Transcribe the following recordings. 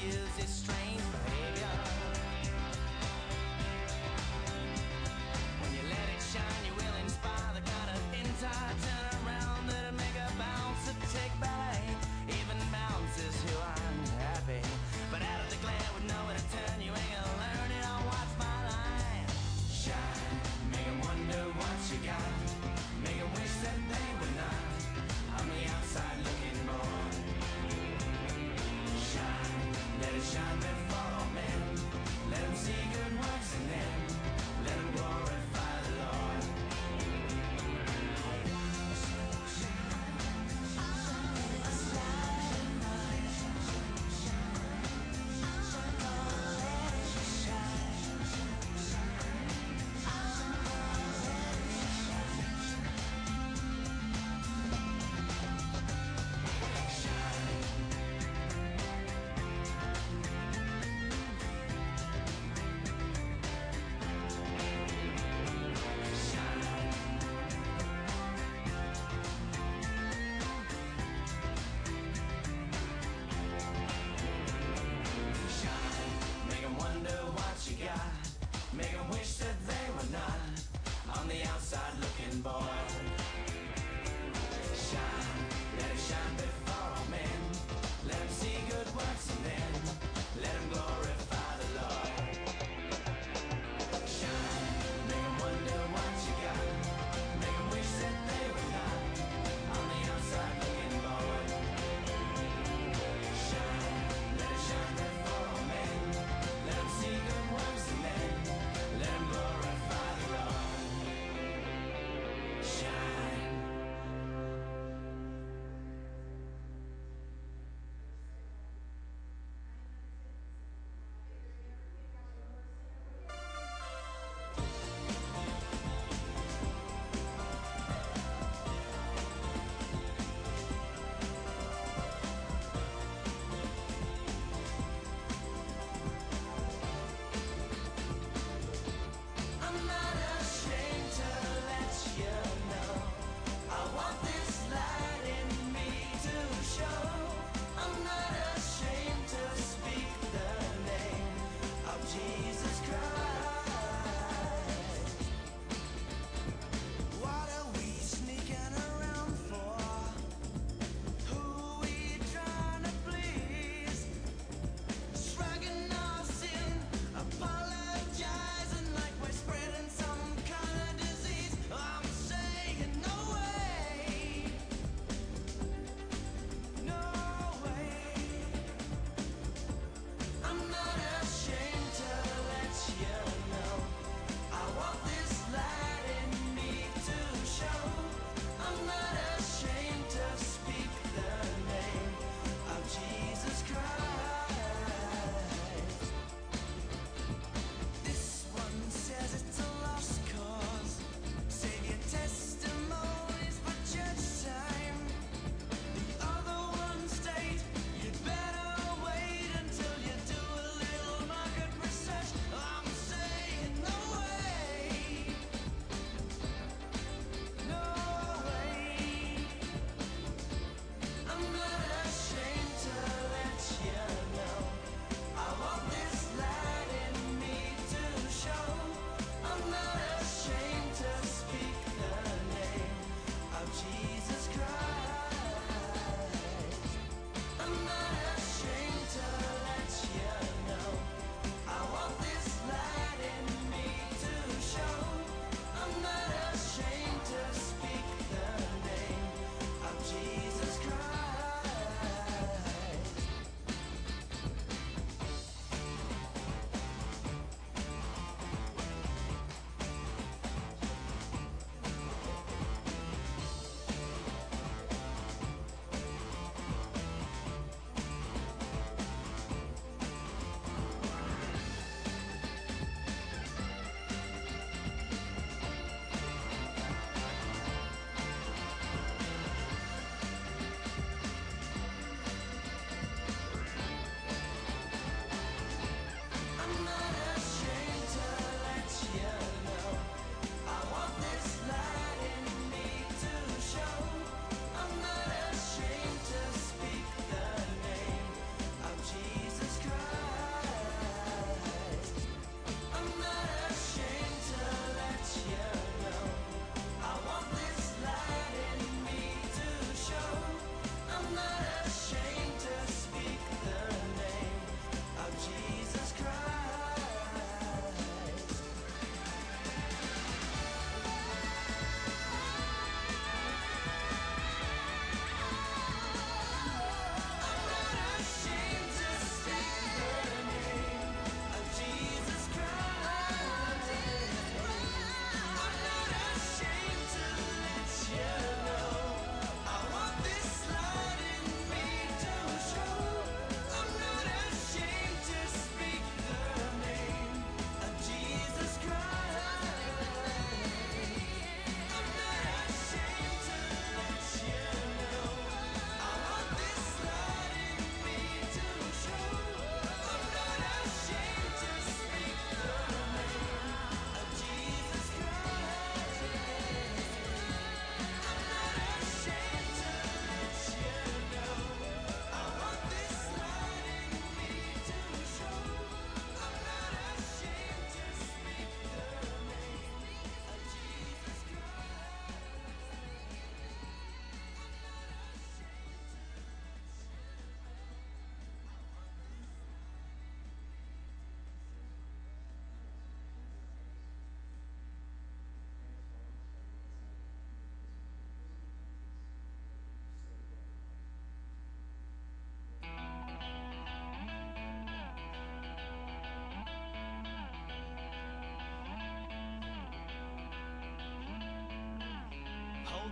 excuse his strange behavior. When you let it shine, you will inspire the kind of entire turnaround that'll make a bouncer take ballet. Even bouncers who are unhappy, but out of the glare with nowhere to turn, you ain't gonna learn it on What's My Line. Shine, make 'em wonder what you got, make 'em wish that they were not on the outside looking bored. Shine, let it shine before all men, let 'em see good works in them, let 'em glorify the Lord. Make 'em wish that they were not on the outside looking bored. Shine, let it shine before all men, let 'em see good works and then let 'em glorify the Lord. Shine, make 'em wonder what you got, make 'em wish that they were not on the outside looking bored. Shine, let it shine before all men, let 'em see good works and then let 'em glorify the Lord.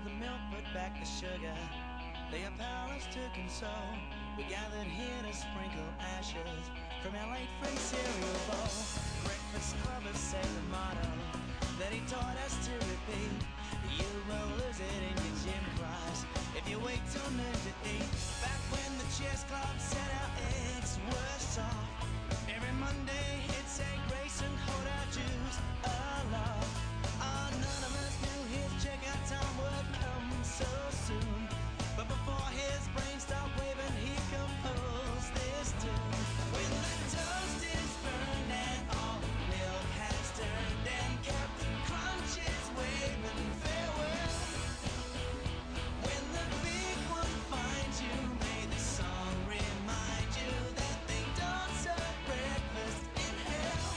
the milk, put back the sugar. They a palace to console. We gathered here to sprinkle ashes from our late free cereal bowl. Breakfast clubbers say the motto that he taught us to repeat. You will lose it in your gym class if you wait till noon to eat. Back when the chess club said our eggs were soft, every Monday he'd say grace and hold our Jews aloft. Oh, none of us knew his checkout time would come so soon, but before his brain stopped waving, he composed this tune. When the toast is burned and all milk has turned and Captain Crunch is waving farewell, when the big one finds you, may the song remind you that they don't serve breakfast in hell.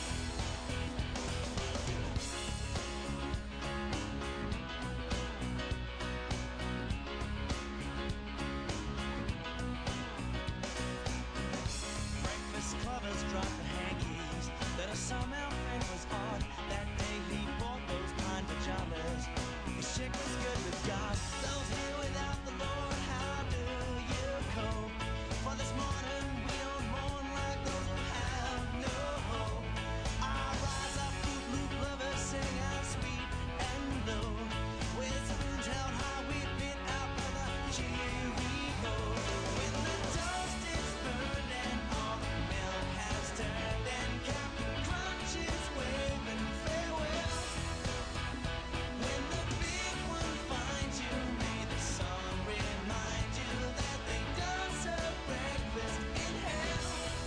Breakfast clubbers dropped the hankies that a somehow friend was odd. That day he bought those pine pajamas. His chick was good with God. Those here without the Lord, how do you cope? For this morning we don't mourn like those who have no hope. Our rise up, Fruit Loop lovers sing our sweet and low. With spoons held high, we bit out by the Cheerio. When the toast is burned and all the milk has turned and Captain Crunch is waving farewell, when the big one finds you, may the song remind you that they don't serve breakfast in hell.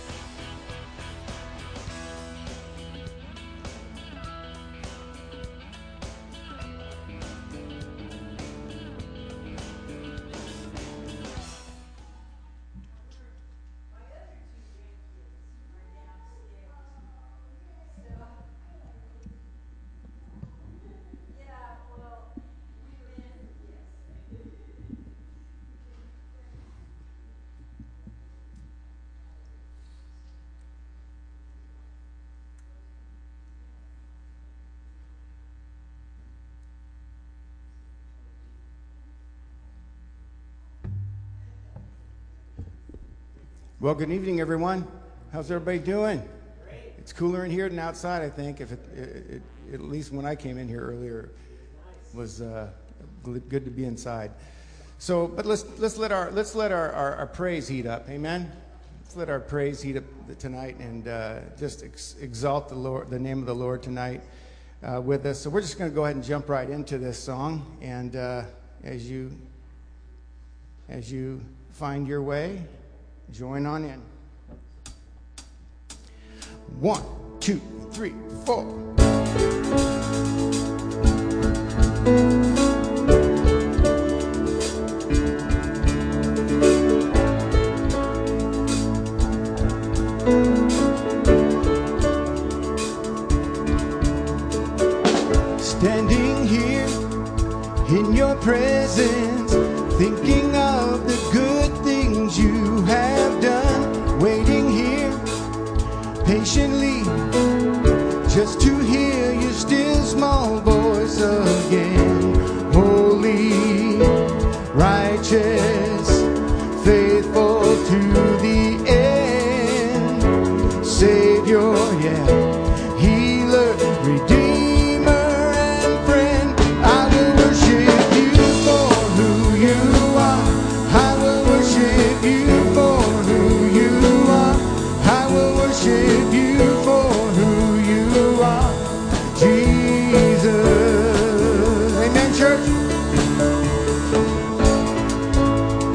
Well, good evening, everyone. How's everybody doing? Great. It's cooler in here than outside, I think. If it at least when I came in here earlier, it was good to be inside. So, but let's let our praise heat up. Amen. Let's let our praise heat up tonight and just exalt the Lord, the name of the Lord tonight with us. So we're just going to go ahead and jump right into this song. And as you find your way, join on in. 1, 2, 3, 4. Standing here in your presence, thinking of the good things you have done, waiting here patiently just to hear your still small voice again. Holy, righteous, faithful to the end, Savior, yeah, healer, redeemer, and friend. I will worship you for who you are. I will worship you for who you are. I will worship you for who you are, Jesus. Amen, church.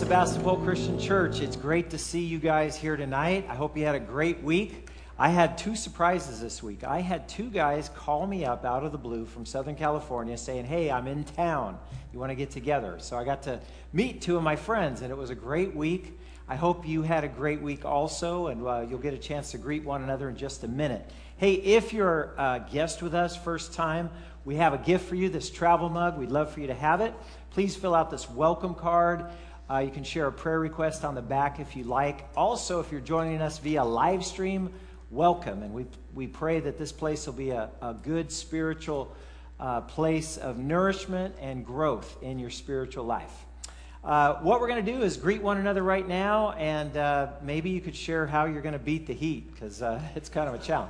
Sebastopol Christian Church. It's great to see you guys here tonight. I hope you had a great week. I had 2 surprises this week. I had 2 guys call me up out of the blue from Southern California saying, hey, I'm in town. You want to get together? So I got to meet 2 of my friends, and it was a great week. I hope you had a great week also, and you'll get a chance to greet one another in just a minute. Hey, if you're a guest with us, first time, we have a gift for you, this travel mug. We'd love for you to have it. Please fill out this welcome card. You can share a prayer request on the back if you like. Also, if you're joining us via live stream, welcome. And we pray that this place will be a good spiritual place of nourishment and growth in your spiritual life. What we're going to do is greet one another right now, and maybe you could share how you're going to beat the heat, because it's kind of a challenge.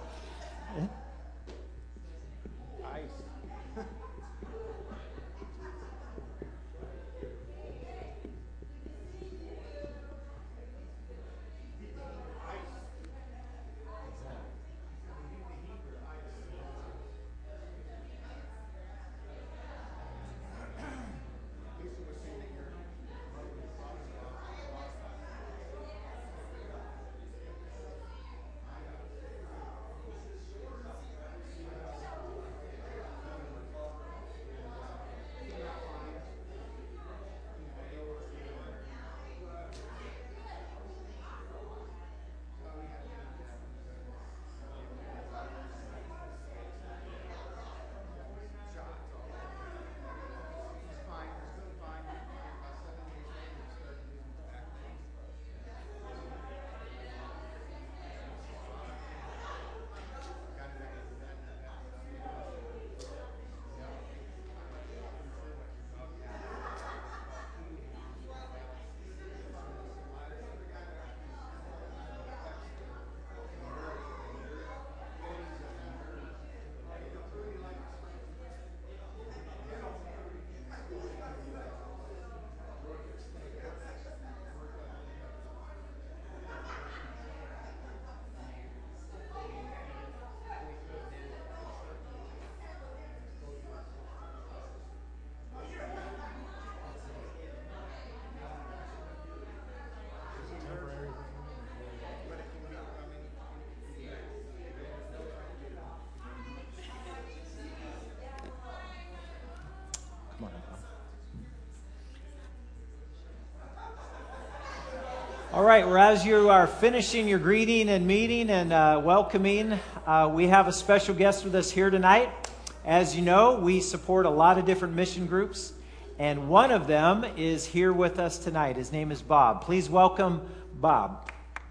All right, well, as you are finishing your greeting and meeting and welcoming, we have a special guest with us here tonight. As you know, we support a lot of different mission groups, and one of them is here with us tonight. His name is Bob. Please welcome Bob.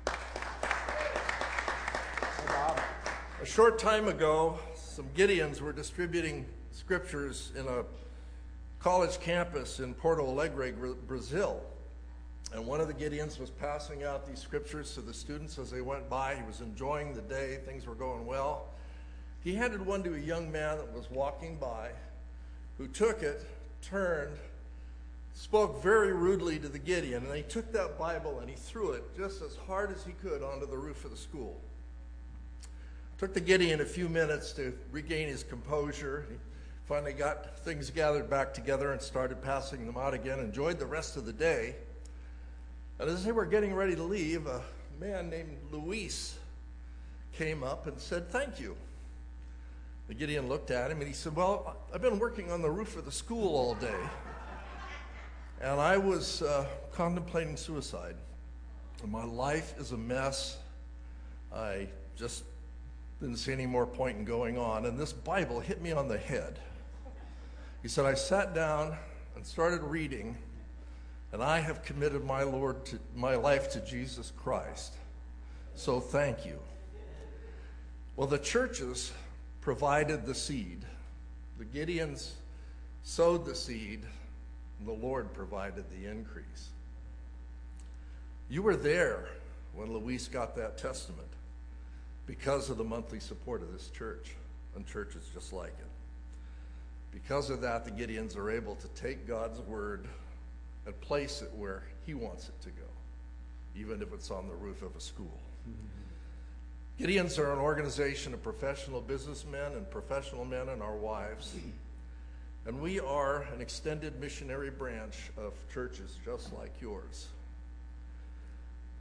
A short time ago, some Gideons were distributing scriptures in a college campus in Porto Alegre, Brazil. And one of the Gideons was passing out these scriptures to the students as they went by. He was enjoying the day. Things were going well. He handed one to a young man that was walking by, who took it, turned, spoke very rudely to the Gideon, and he took that Bible and he threw it just as hard as he could onto the roof of the school. It took the Gideon a few minutes to regain his composure. He finally got things gathered back together and started passing them out again, enjoyed the rest of the day. And as they were getting ready to leave, a man named Luis came up and said, "Thank you." The Gideon looked at him and he said, "Well, I've been working on the roof of the school all day, and I was contemplating suicide. And my life is a mess. I just didn't see any more point in going on, and this Bible hit me on the head." He said, "I sat down and started reading, and I have committed my life to Jesus Christ. So thank you." Well, the churches provided the seed. The Gideons sowed the seed, and the Lord provided the increase. You were there when Luis got that testament because of the monthly support of this church and churches just like it. Because of that, the Gideons are able to take God's word and place it where he wants it to go, even if it's on the roof of a school. Mm-hmm. Gideons are an organization of professional businessmen and professional men and our wives. And we are an extended missionary branch of churches just like yours.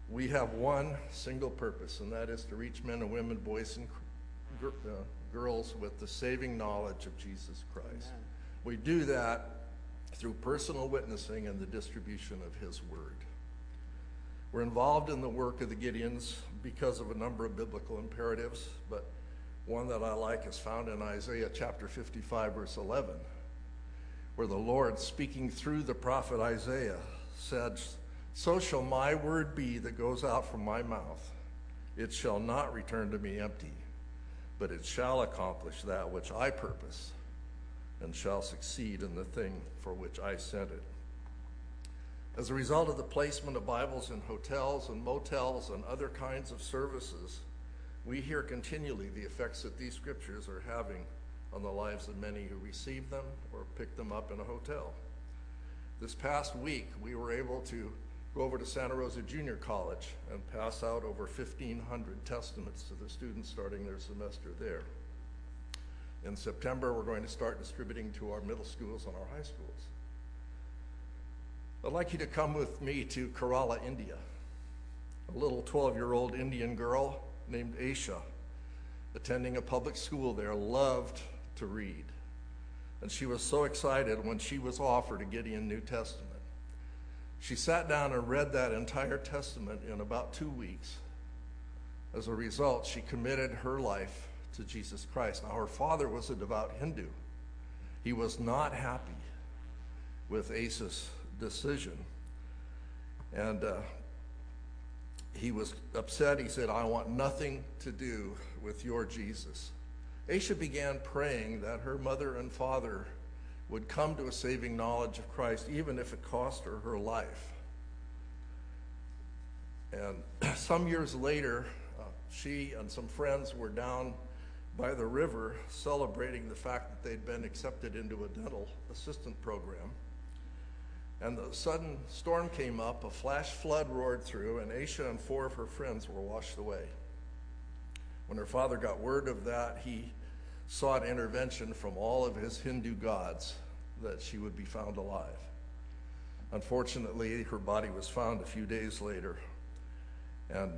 we have one single purpose, and that is to reach men and women, boys and girls with the saving knowledge of Jesus Christ. Amen. We do that through personal witnessing and the distribution of his word. We're involved in the work of the Gideons because of a number of biblical imperatives, but one that I like is found in Isaiah chapter 55, verse 11, where the Lord, speaking through the prophet Isaiah, said, "So shall my word be that goes out from my mouth. It shall not return to me empty, but it shall accomplish that which I purpose, and shall succeed in the thing for which I sent it." As a result of the placement of Bibles in hotels and motels and other kinds of services, we hear continually the effects that these scriptures are having on the lives of many who receive them or pick them up in a hotel. This past week, we were able to go over to Santa Rosa Junior College and pass out over 1,500 testaments to the students starting their semester there. In September, we're going to start distributing to our middle schools and our high schools. I'd like you to come with me to Kerala, India. A little 12-year-old Indian girl named Aisha, attending a public school there, loved to read. And she was so excited when she was offered a Gideon New Testament. She sat down and read that entire testament in about 2 weeks. As a result, she committed her life to Jesus Christ. Now, her father was a devout Hindu. He was not happy with Asa's decision. And he was upset. He said, "I want nothing to do with your Jesus." Aisha began praying that her mother and father would come to a saving knowledge of Christ, even if it cost her her life. And some years later, she and some friends were down by the river celebrating the fact that they'd been accepted into a dental assistant program. And the sudden storm came up, a flash flood roared through, and Aisha and 4 of her friends were washed away. When her father got word of that, he sought intervention from all of his Hindu gods that she would be found alive. Unfortunately, her body was found a few days later, and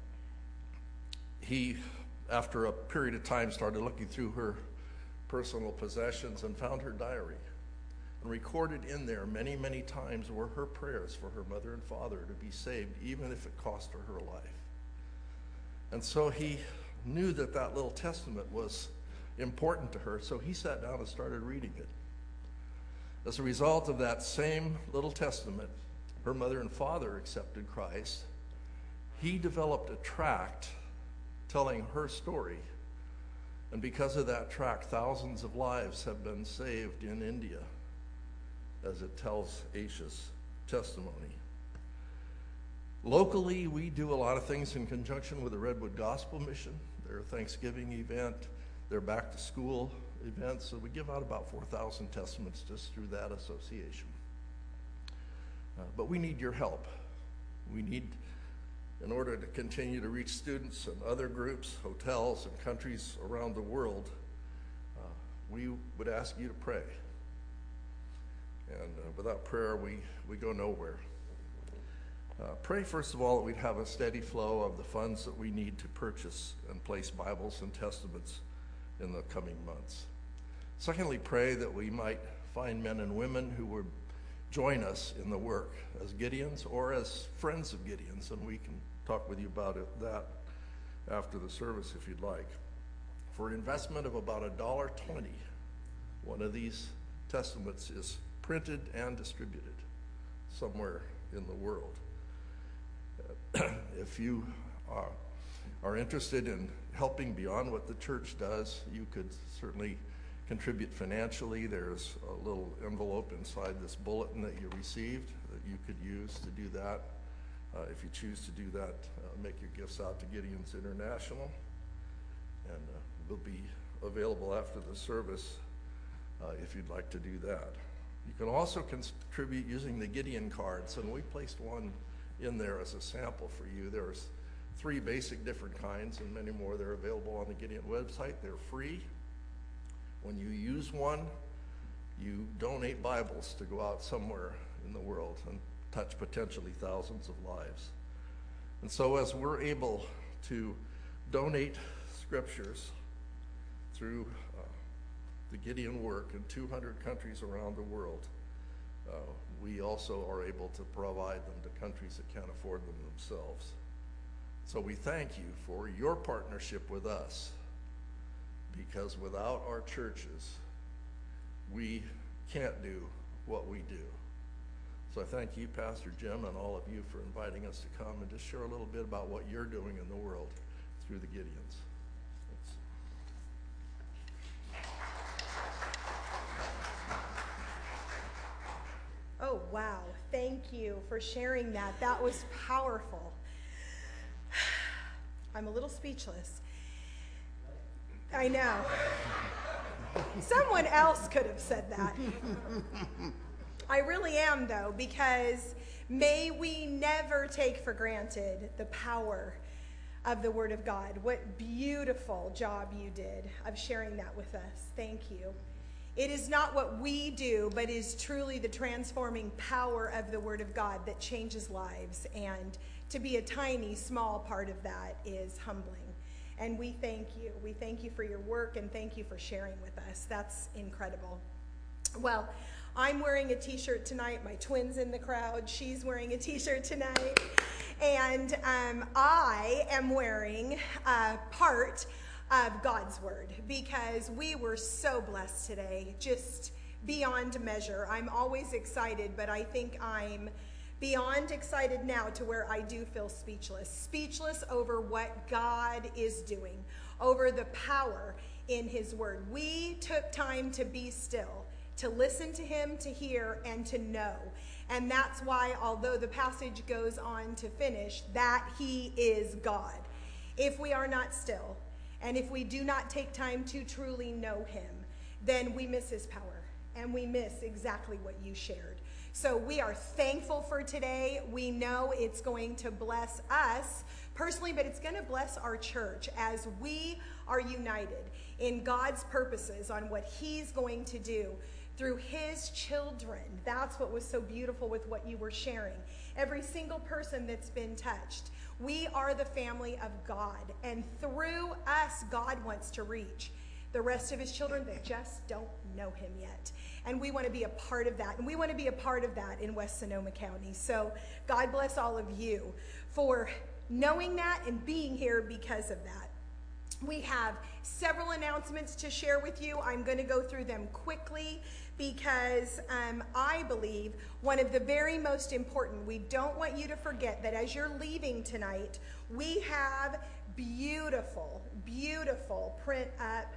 he, after a period of time, started looking through her personal possessions and found her diary. And recorded in there many, many times were her prayers for her mother and father to be saved, even if it cost her her life. And so he knew that that little testament was important to her, so he sat down and started reading it. As a result of that same little testament, her mother and father accepted Christ. He developed a tract telling her story. And because of that tract, thousands of lives have been saved in India, as it tells Aisha's testimony. Locally, we do a lot of things in conjunction with the Redwood Gospel Mission. Their Thanksgiving event, their back to school events. So we give out about 4,000 testaments just through that association. But we need your help. We need, in order to continue to reach students and other groups, hotels, and countries around the world, we would ask you to pray. And without prayer, we go nowhere. Pray, first of all, that we'd have a steady flow of the funds that we need to purchase and place Bibles and Testaments in the coming months. Secondly, pray that we might find men and women who would join us in the work as Gideons or as friends of Gideons, and we can talk with you about that after the service if you'd like. For an investment of about $1.20, one of these testaments is printed and distributed somewhere in the world. If you are interested in helping beyond what the church does, you could certainly contribute financially. There's a little envelope inside this bulletin that you received that you could use to do that. If you choose to do that, make your gifts out to Gideons International, and will be available after the service if you'd like to do that. You can also contribute using the Gideon cards, and we placed one in there as a sample for you. There's 3 basic different kinds and many more. They're available on the Gideon website. They're free. When you use one, you donate Bibles to go out somewhere in the world and touch potentially thousands of lives. And so as we're able to donate scriptures through the Gideon work in 200 countries around the world, we also are able to provide them to countries that can't afford them themselves. So we thank you for your partnership with us, because without our churches, we can't do what we do. So I thank you, Pastor Jim, and all of you for inviting us to come and just share a little bit about what you're doing in the world through the Gideons. Oh, wow. Thank you for sharing that. That was powerful. I'm a little speechless. I know. Someone else could have said that. I really am, though, because may we never take for granted the power of the Word of God. What beautiful job you did of sharing that with us. Thank you. It is not what we do, but is truly the transforming power of the Word of God that changes lives. And to be a tiny, small part of that is humbling. And we thank you. We thank you for your work, and thank you for sharing with us. That's incredible. Well, I'm wearing a t-shirt tonight. My twin's in the crowd. She's wearing a t-shirt tonight. And I am wearing part of God's Word, because we were so blessed today, just beyond measure. I'm always excited, but I think I'm beyond excited now to where I do feel speechless over what God is doing, over the power in His Word. We took time to be still, to listen to Him, to hear, and to know. And that's why, although the passage goes on to finish, that He is God. If we are not still, and if we do not take time to truly know Him, then we miss His power, and we miss exactly what you shared. So we are thankful for today. We know it's going to bless us personally, but it's going to bless our church as we are united in God's purposes on what He's going to do through His children. That's what was so beautiful with what you were sharing. Every single person that's been touched. We are the family of God, and through us, God wants to reach the rest of His children that just don't know Him yet. And we want to be a part of that, and we want to be a part of that in West Sonoma County. So God bless all of you for knowing that and being here because of that. We have several announcements to share with you. I'm going to go through them quickly because I believe one of the very most important, we don't want you to forget that as you're leaving tonight, we have beautiful, beautiful print up,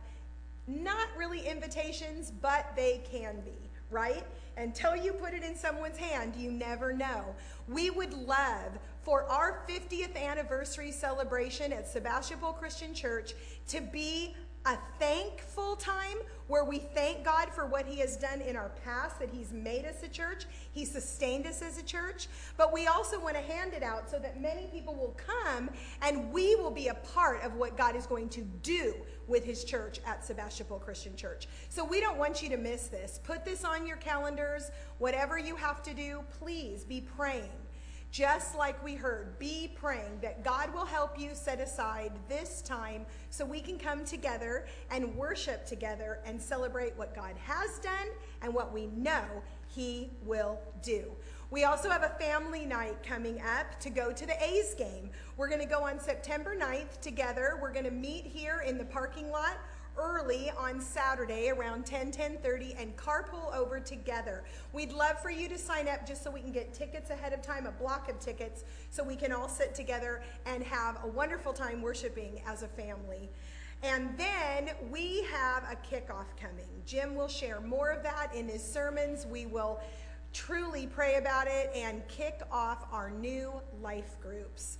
not really invitations, but they can be, right? Until you put it in someone's hand, you never know. We would love for our 50th anniversary celebration at Sebastopol Christian Church to be a thankful time where we thank God for what He has done in our past, that He's made us a church, He sustained us as a church, but we also want to hand it out so that many people will come and we will be a part of what God is going to do with His church at Sebastopol Christian Church. So we don't want you to miss this. Put this on your calendars. Whatever you have to do, please be praying. Just like we heard, be praying that God will help you set aside this time so we can come together and worship together and celebrate what God has done and what we know He will do. We also have a family night coming up to go to the A's game. We're going to go on September 9th together. We're going to meet here in the parking lot early on Saturday around 10:30 and carpool over together. We'd love for you to sign up just so we can get tickets ahead of time, a block of tickets, so we can all sit together and have a wonderful time worshiping as a family. And then we have a kickoff coming. Jim will share more of that in his sermons. We will truly pray about it and kick off our new life groups.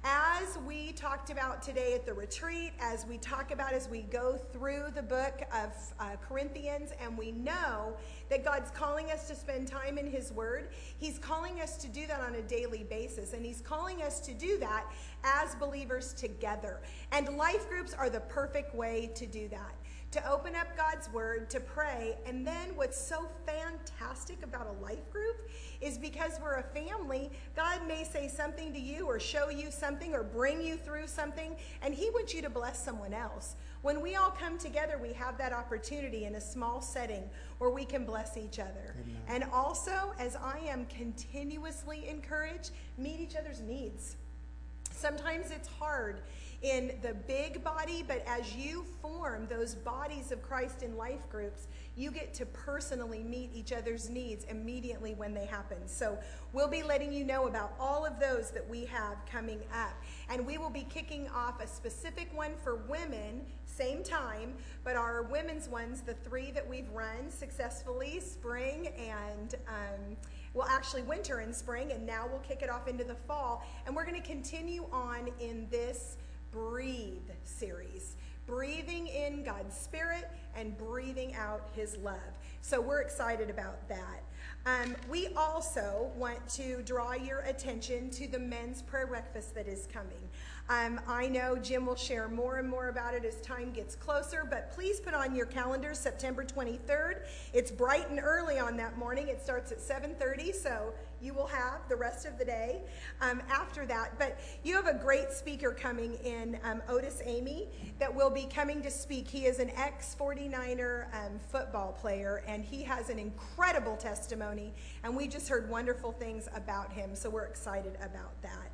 As we talked about today at the retreat, as we talk about as we go through the book of Corinthians, and we know that God's calling us to spend time in His Word, He's calling us to do that on a daily basis, and He's calling us to do that as believers together. And life groups are the perfect way to do that. to open up God's word, to pray. And then what's so fantastic about a life group is because we're a family, God may say something to you or show you something or bring you through something, and he wants you to bless someone else. When we all come together, we have that opportunity in a small setting where we can bless each other. Amen. And also, as I am continuously encouraged, meet each other's needs. Sometimes it's hard in the big body, but as you form those bodies of Christ in life groups, you get to personally meet each other's needs immediately when they happen. So we'll be letting you know about all of those that we have coming up. And we will be kicking off a specific one for women, same time, but our women's ones, the 3 that we've run successfully, spring and well, actually winter and spring, and now we'll kick it off into the fall. And we're going to continue on in this Breathe series, breathing in God's Spirit and breathing out his love. So we're excited about that. We also want to draw your attention to the men's prayer breakfast that is coming. I know Jim will share more and more about it as time gets closer, but please put on your calendars September 23rd. It's bright and early on that morning. It starts at 7:30, so you will have the rest of the day after that. But you have a great speaker coming in, Otis Amy, that will be coming to speak. He is an ex-49er football player, and he has an incredible testimony, and we just heard wonderful things about him, so we're excited about that.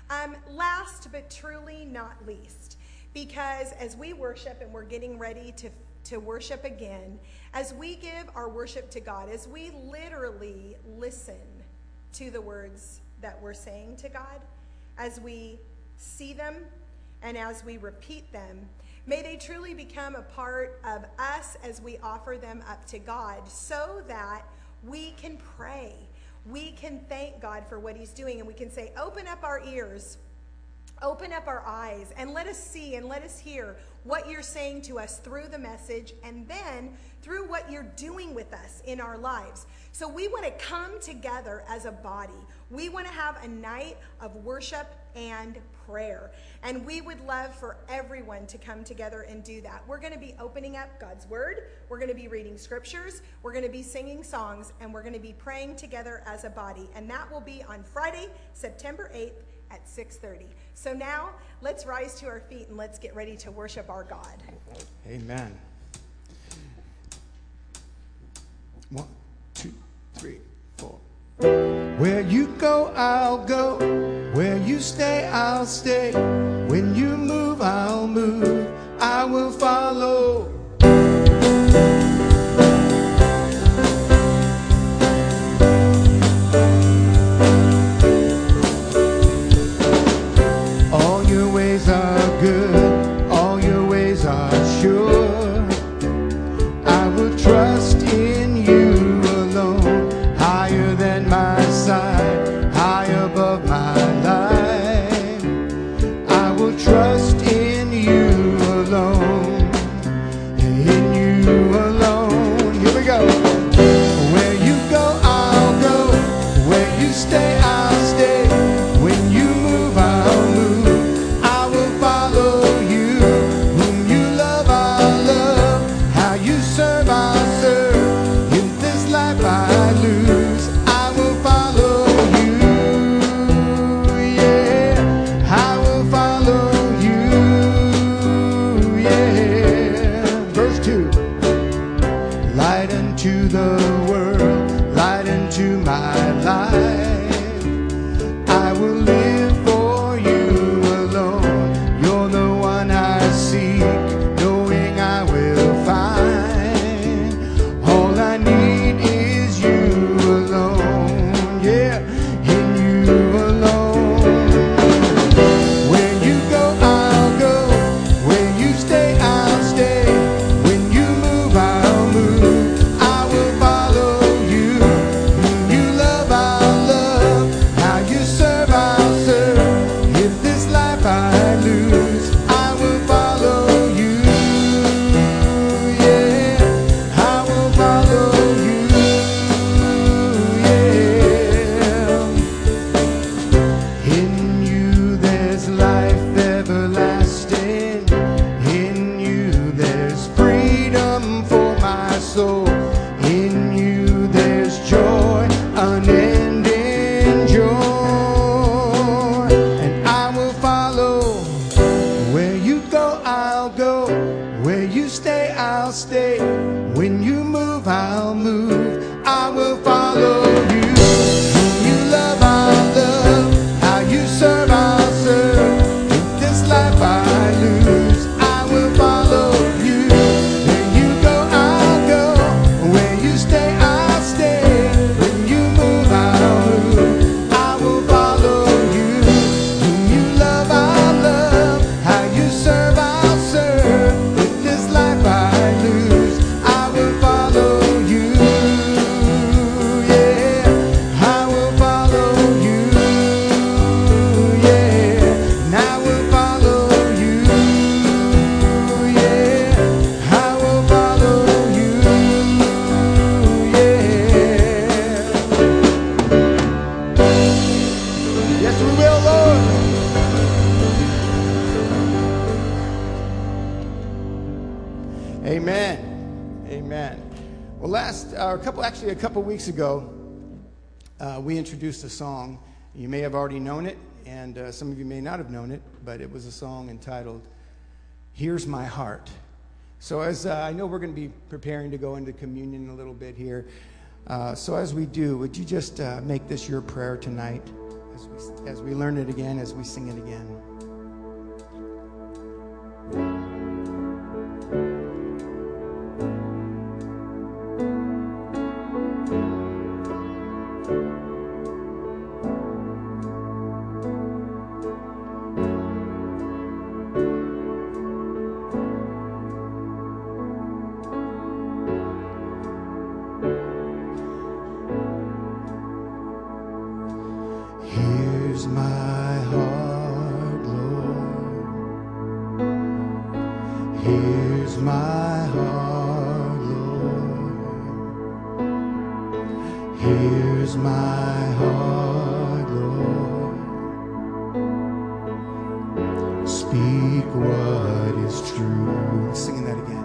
Last but truly not least, because as we worship and we're getting ready to worship again, as we give our worship to God, as we literally listen to the words that we're saying to God, as we see them and as we repeat them, may they truly become a part of us as we offer them up to God, so that we can pray. We can thank God for what he's doing, and we can say, open up our ears, open up our eyes, and let us see and let us hear what you're saying to us through the message, and then through what you're doing with us in our lives. So we want to come together as a body. We want to have a night of worship and prayer. And we would love for everyone to come together and do that. We're going to be opening up God's word. We're going to be reading scriptures. We're going to be singing songs, and we're going to be praying together as a body. And that will be on Friday, September 8th at 6:30. So now let's rise to our feet and let's get ready to worship our God. Amen. 1, 2, 3, 4. Where you go, I'll go. Where you stay, I'll stay. When you move, I'll move. I will follow. All your ways are good. All your ways are sure. I will trust in you alone. Higher than my side, high above my life. I will trust in you alone. Where you stay, I'll stay. When you move, I'll move. I will follow you. Whom you love, I'll love. How you serve, I'll serve. If this life I lose, I will follow you. Where you go, I'll go. Where you stay, I'll stay. When you move, I'll move. I will follow you. Whom you love, I'll love. How you serve, I'll serve. If this life I lose, I will follow you. Yeah, I will follow you. Yeah, and I will follow you. Yeah, I will follow you. Yeah. Yes, we will, Lord. Amen. Amen. Well, a couple weeks ago, we introduced a song. You may have already known it, and some of you may not have known it, but it was a song entitled, Here's My Heart. So as I know we're going to be preparing to go into communion a little bit here, so as we do, would you just make this your prayer tonight as we learn it again, as we sing it again? Here's my heart, Lord. Here's my heart, Lord. Here's my heart, Lord. Speak what is true. Singing that again.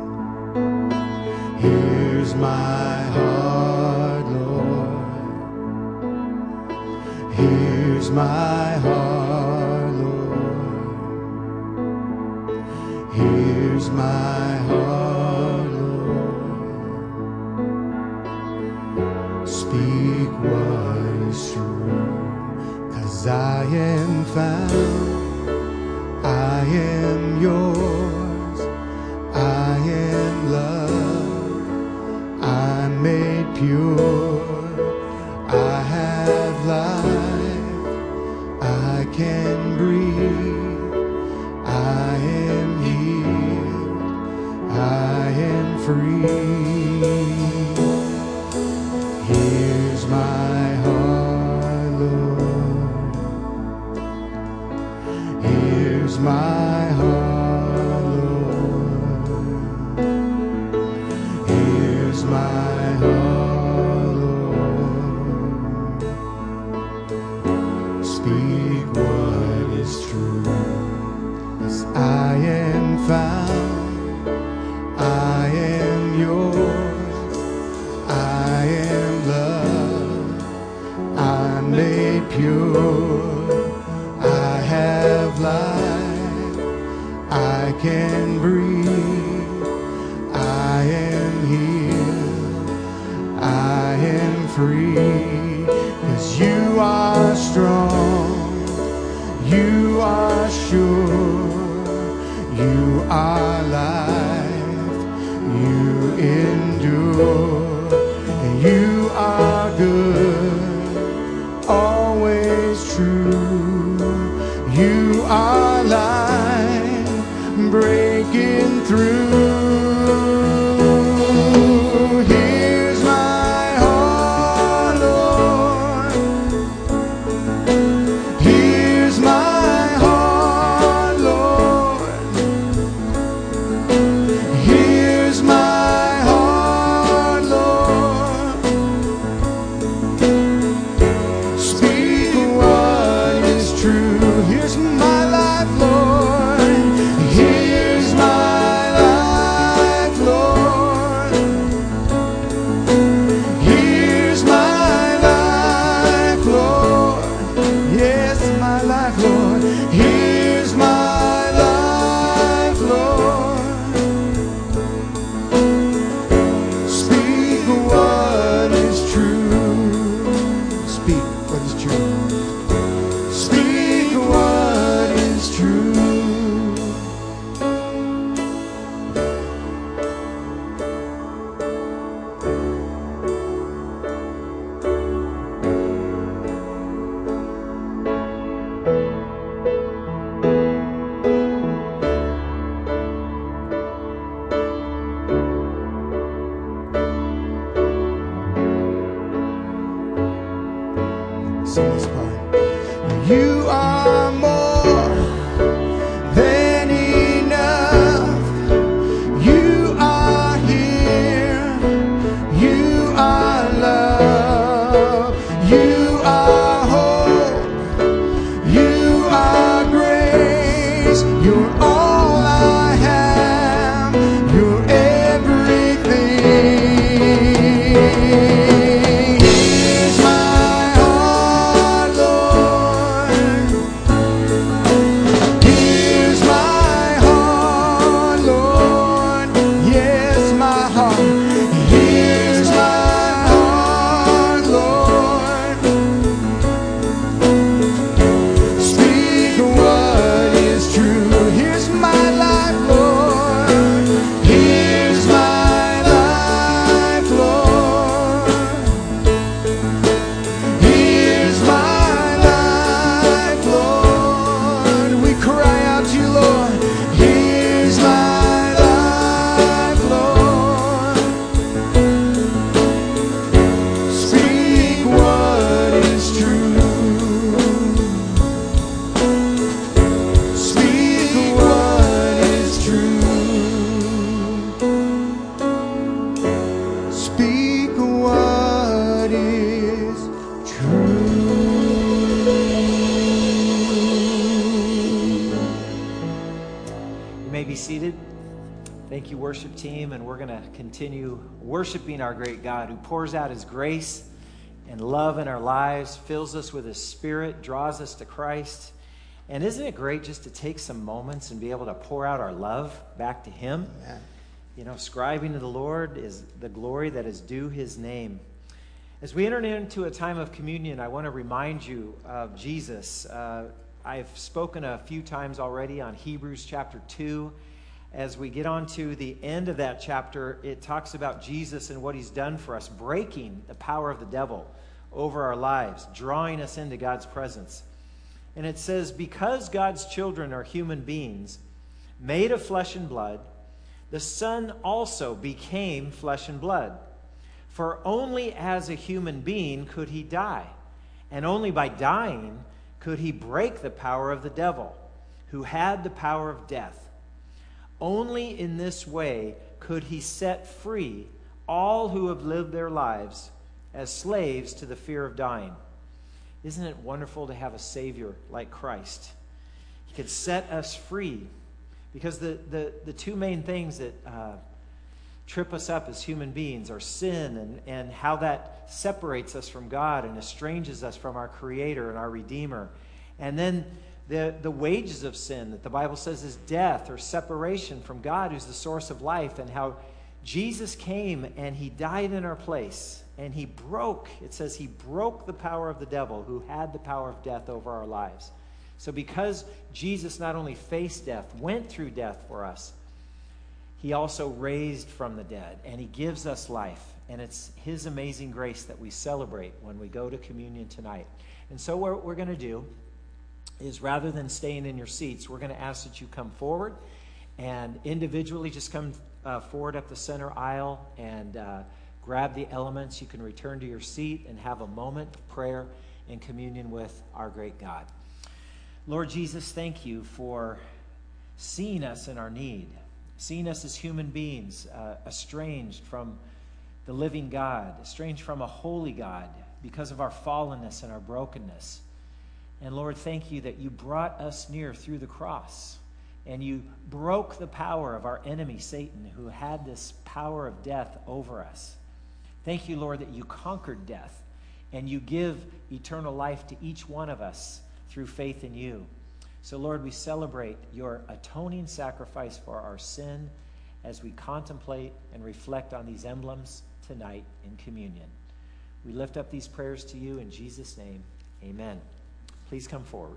Here's my heart, Lord. Here's my heart, Lord. Here's my heart, Lord. Speak what is true, 'cause I am found, I am yours, I am loved, I'm made pure, I have life, I can breathe, I am healed, I am free. Here's my heart, Lord. Here's my heart, Lord. Here's my heart, Lord. Speak what is true. 'Cause I am found, I am yours, I am loved, I'm made pure, I have life, I can breathe, I am healed, I am free. 'Cause you are strong, you are sure, you are life, you endure, and you are good, always true. You are light breaking through. Here's my heart, Lord. Here's my heart, Lord. Here's my heart, Lord. Speak what is true. Here's my life. You are more than enough. You are here. You are love. You are hope. You are grace. You're all I have. You're everything. Here's my heart, Lord. Here's my heart, Lord. Yes, my heart. Here's my heart, Lord. Speak what is true. Here's my life, Lord. Here's my life, Lord. Here's my life, Lord. We cry out to you, Lord. Here's my life, Lord. Speak what is true. Speak what is true. Speak what is true. You may be seated. Thank you, worship team, and we're going to continue worshiping our great God who pours out his grace and love in our lives, fills us with his spirit, draws us to Christ. And isn't it great just to take some moments and be able to pour out our love back to him? Amen. You know, ascribing to the Lord is the glory that is due his name. As we enter into a time of communion, I want to remind you of Jesus. I've spoken a few times already on Hebrews chapter 2. As we get on to the end of that chapter, it talks about Jesus and what he's done for us, breaking the power of the devil over our lives, drawing us into God's presence. And it says, because God's children are human beings, made of flesh and blood, the Son also became flesh and blood. For only as a human being could he die, and only by dying could he break the power of the devil, who had the power of death. Only in this way could he set free all who have lived their lives as slaves to the fear of dying. Isn't it wonderful to have a Savior like Christ? He could set us free, because the two main things that trip us up as human beings are sin and how that separates us from God and estranges us from our Creator and our Redeemer. And then the wages of sin that the Bible says is death or separation from God, who's the source of life, and how Jesus came and he died in our place. And he broke, it says he broke the power of the devil, who had the power of death over our lives. So because Jesus not only faced death, went through death for us, he also raised from the dead, and he gives us life. And it's his amazing grace that we celebrate when we go to communion tonight. And so what we're going to do is, rather than staying in your seats, we're going to ask that you come forward and individually just come forward up the center aisle and grab the elements. You can return to your seat and have a moment of prayer and communion with our great God. Lord Jesus, thank you for seeing us in our need, seeing us as human beings, estranged from the living God, estranged from a holy God because of our fallenness and our brokenness. And Lord, thank you that you brought us near through the cross, and you broke the power of our enemy, Satan, who had this power of death over us. Thank you, Lord, that you conquered death, and you give eternal life to each one of us through faith in you. So, Lord, we celebrate your atoning sacrifice for our sin as we contemplate and reflect on these emblems tonight in communion. We lift up these prayers to you in Jesus' name. Amen. Please come forward.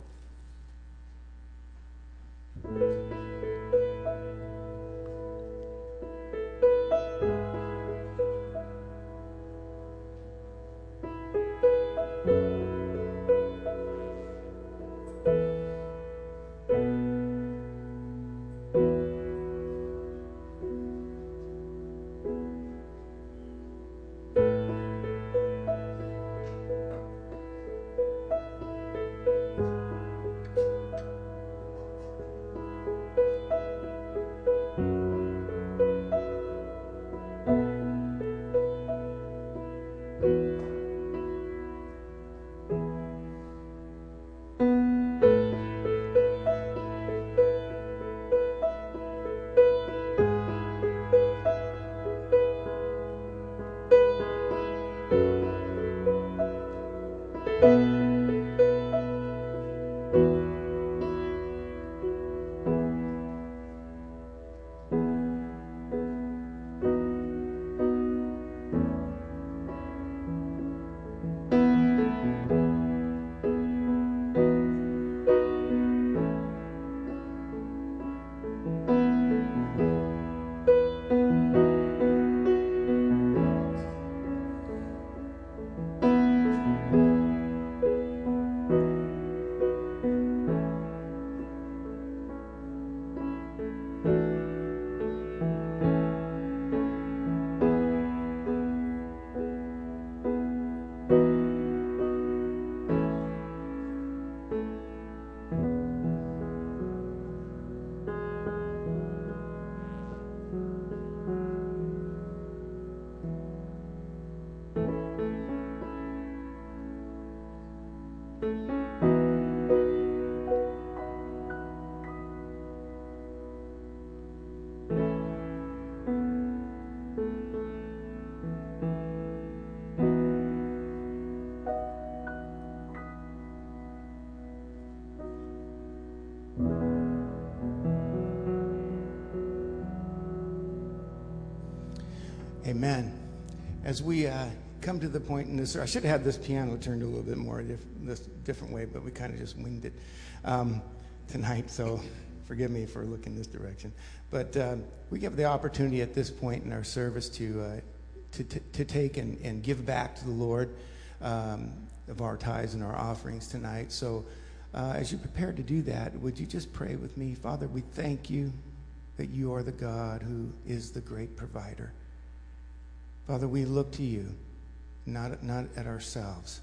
Amen. As we come to the point in this, I should have had this piano turned a little bit more this different way, but we kind of just winged it tonight, so forgive me for looking this direction. But we give the opportunity at this point in our service to take and give back to the Lord of our tithes and our offerings tonight. So as you prepare to do that, would you just pray with me? Father, we thank you that you are the God who is the great provider. Father, we look to you, not at ourselves.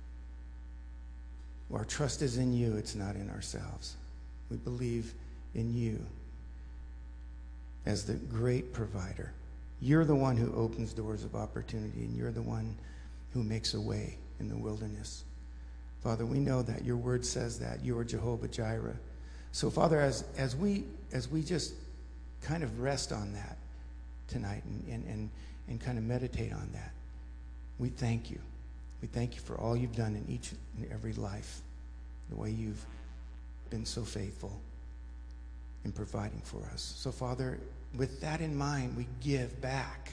Our trust is in you, it's not in ourselves. We believe in you as the great provider. You're the one who opens doors of opportunity, and you're the one who makes a way in the wilderness. Father, we know that your word says that you are Jehovah Jireh. So, Father, as we just kind of rest on that tonight and kind of meditate on that, we thank you. We thank you for all you've done in each and every life, the way you've been so faithful in providing for us. So, Father, with that in mind, we give back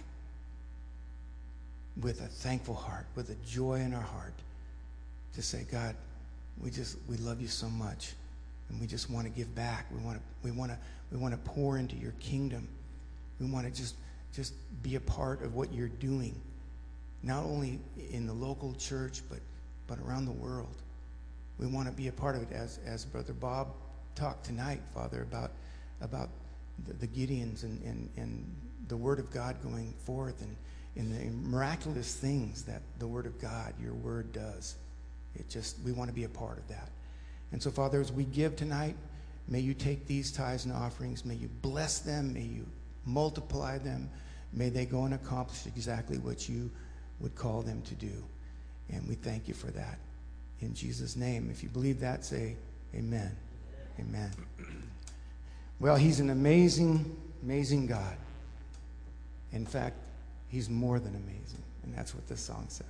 with a thankful heart, with a joy in our heart, to say, God, we love you so much, and we just want to give back. We want to pour into your kingdom. We want to just be a part of what you're doing, not only in the local church, but around the world. We want to be a part of it, as Brother Bob talked tonight, Father, about the Gideons and the Word of God going forth and the miraculous things that the Word of God, your Word, does. We want to be a part of that. And so, Father, as we give tonight, may you take these tithes and offerings, may you bless them, may you multiply them, may they go and accomplish exactly what you would call them to do. And we thank you for that. In Jesus' name, if you believe that, say amen. Amen. Well, he's an amazing, amazing God. In fact, he's more than amazing. And that's what this song says.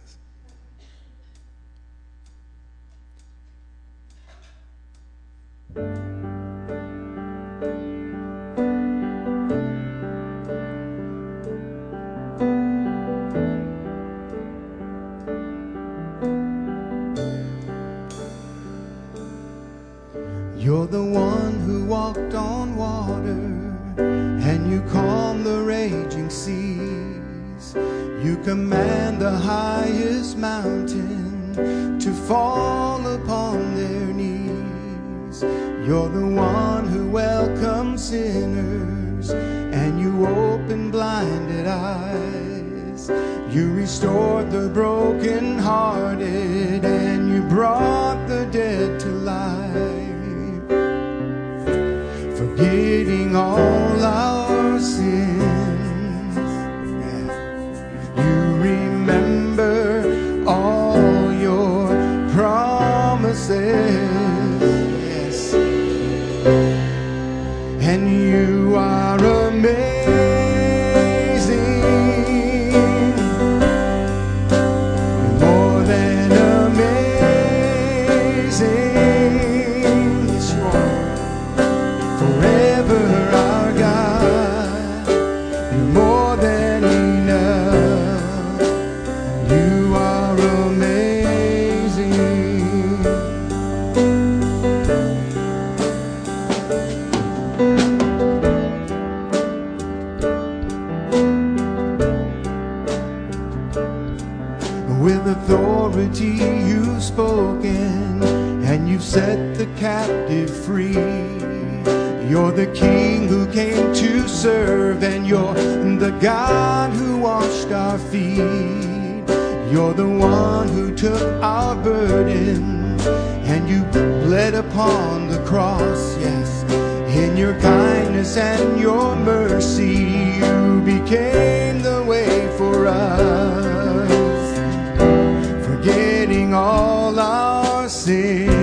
You're the one who walked on water, and you calm the raging seas. You command the highest mountain to fall upon their knees. You're the one who welcomes sinners, and you open blinded eyes. You restored the brokenhearted, and you brought the dead to life. Forgetting all our sins, you remember all your promises, yes. And you are amazing, more than amazing. Yes, you are. Forever our God, you're more than enough. You are amazing. With authority you've spoken, and you've set the captive free. You're the King who came to serve, and you're the God who washed our feet. You're the one who took our burden, and you bled upon the cross, yes. In your kindness and your mercy, you became the way for us. Forgetting all our sins,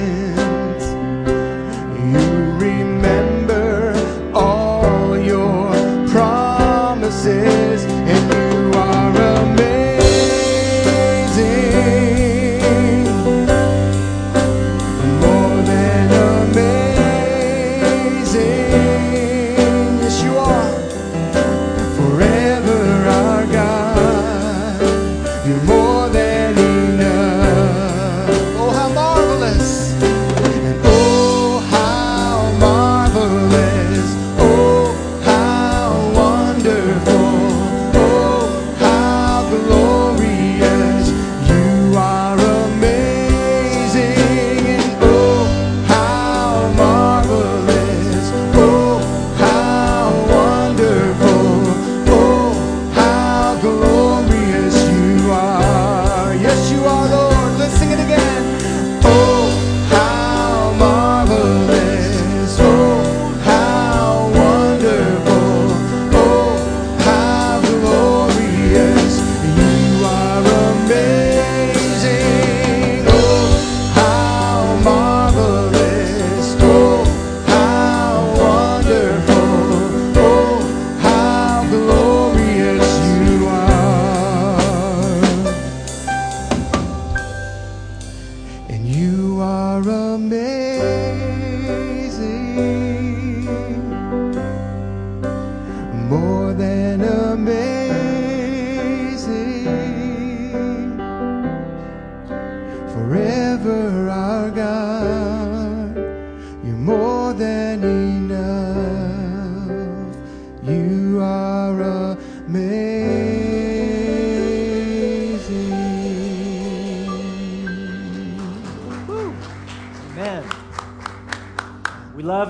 and you are amazing, more than amazing. Yes, you are. Forever our God.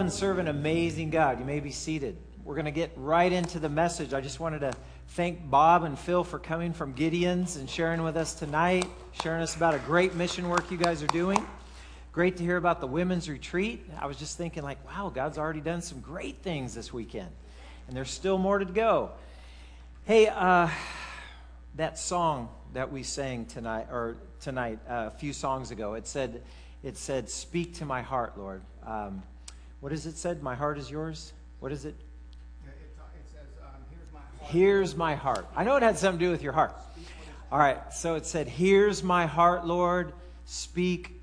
and serve an amazing God. You may be seated. We're going to get right into the message. I just wanted to thank Bob and Phil for coming from Gideon's and sharing with us tonight, sharing us about a great mission work you guys are doing. Great to hear about the women's retreat. I was just thinking like, wow, God's already done some great things this weekend. And there's still more to go. Hey, that song that we sang tonight a few songs ago, it said, speak to my heart, Lord. What is it said? My heart is yours? What is it? It says, here's my heart. Here's my heart. I know it had something to do with your heart. All right, so it said, here's my heart, Lord. Speak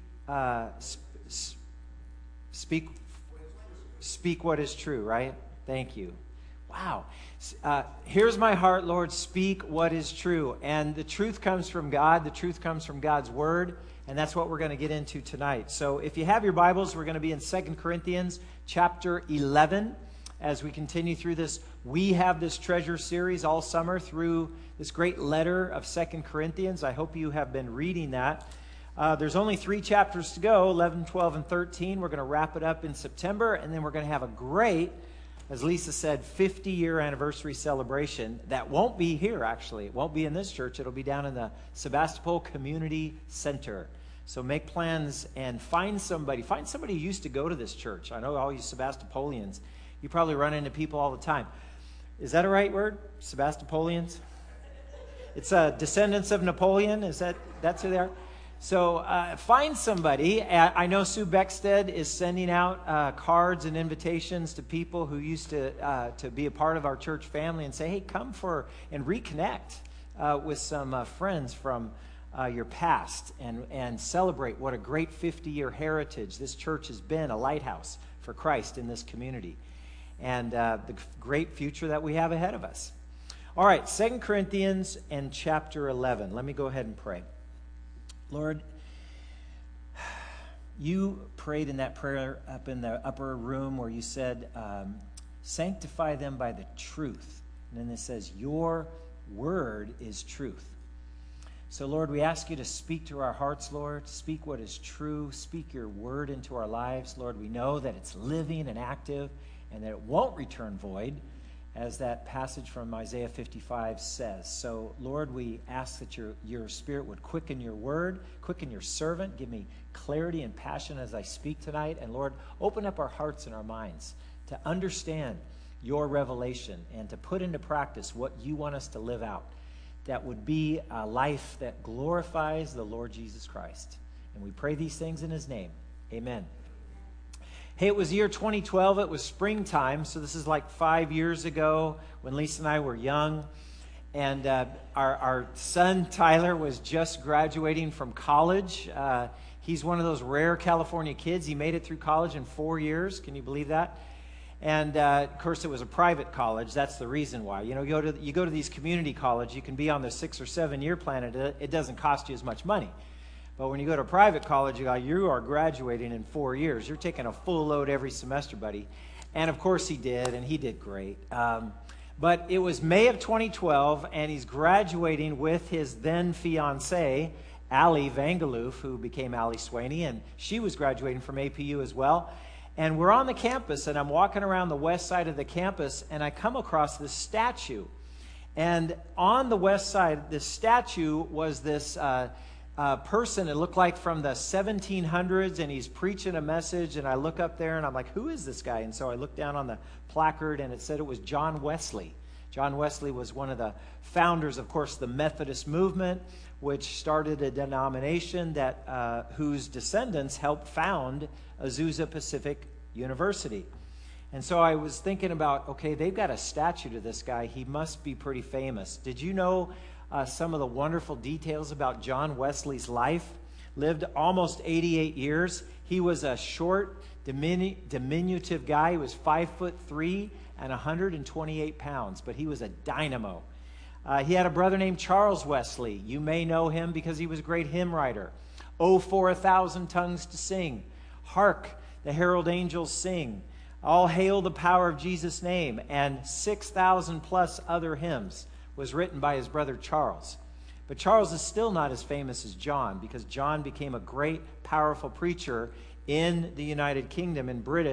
what is true, right? Thank you. Wow. Here's my heart, Lord. Speak what is true. And the truth comes from God. The truth comes from God's word. And that's what we're going to get into tonight. So if you have your Bibles, we're going to be in 2 Corinthians chapter 11 as we continue through this We Have This Treasure series all summer through this great letter of 2 Corinthians. I hope you have been reading that. There's only 3 chapters to go, 11, 12, and 13. We're going to wrap it up in September, and then we're going to have a great, as Lisa said, 50-year anniversary celebration that won't be here, actually. It won't be in this church. It'll be down in the Sebastopol Community Center. So make plans and find somebody. Find somebody who used to go to this church. I know all you Sebastopolians, you probably run into people all the time. Is that a right word? Sebastopolians? It's descendants of Napoleon. That's who they are? So find somebody. I know Sue Beckstead is sending out cards and invitations to people who used to be a part of our church family and say, hey, come and reconnect with some friends from your past and celebrate what a great 50-year heritage this church has been, a lighthouse for Christ in this community, and the great future that we have ahead of us. All right, 2 Corinthians and chapter 11. Let me go ahead and pray. Lord, you prayed in that prayer up in the upper room where you said, sanctify them by the truth. And then it says, your word is truth. So, Lord, we ask you to speak to our hearts, Lord. Speak what is true. Speak your word into our lives. Lord, we know that it's living and active and that it won't return void, as that passage from Isaiah 55 says. So, Lord, we ask that your Spirit would quicken your word, quicken your servant, give me clarity and passion as I speak tonight. And, Lord, open up our hearts and our minds to understand your revelation and to put into practice what you want us to live out. That would be a life that glorifies the Lord Jesus Christ. And we pray these things in his name. Amen. Hey, it was year 2012. It was springtime. So this is like 5 years ago when Lisa and I were young. And our son, Tyler, was just graduating from college. He's one of those rare California kids. He made it through college in 4 years. Can you believe that? And, of course, it was a private college. That's the reason why. You know, you go to these community colleges, you can be on the 6 or 7 year plan. It doesn't cost you as much money. But when you go to a private college, you are graduating in 4 years. You're taking a full load every semester, buddy. And, of course, he did, and he did great. But it was May of 2012, and he's graduating with his then-fiancée, Allie Vangeloof, who became Allie Swaney, and she was graduating from APU as well. And we're on the campus, and I'm walking around the west side of the campus, and I come across this statue. And on the west side, this statue was this person, it looked like from the 1700s, and he's preaching a message, and I look up there, and I'm like, who is this guy? And so I look down on the placard, and it said it was John Wesley. John Wesley was one of the founders, of course, the Methodist movement, which started a denomination that whose descendants helped found Azusa Pacific University. And so I was thinking about, okay, they've got a statue to this guy. He must be pretty famous. Did you know some of the wonderful details about John Wesley's life? Lived almost 88 years. He was a short, diminutive guy. He was 5'3" and 128 pounds, but he was a dynamo. He had a brother named Charles Wesley. You may know him because he was a great hymn writer. Oh, for 1,000 tongues to sing. Hark, the herald angels sing. All hail the power of Jesus' name. And 6,000 plus other hymns was written by his brother Charles. But Charles is still not as famous as John, because John became a great, powerful preacher in the United Kingdom, in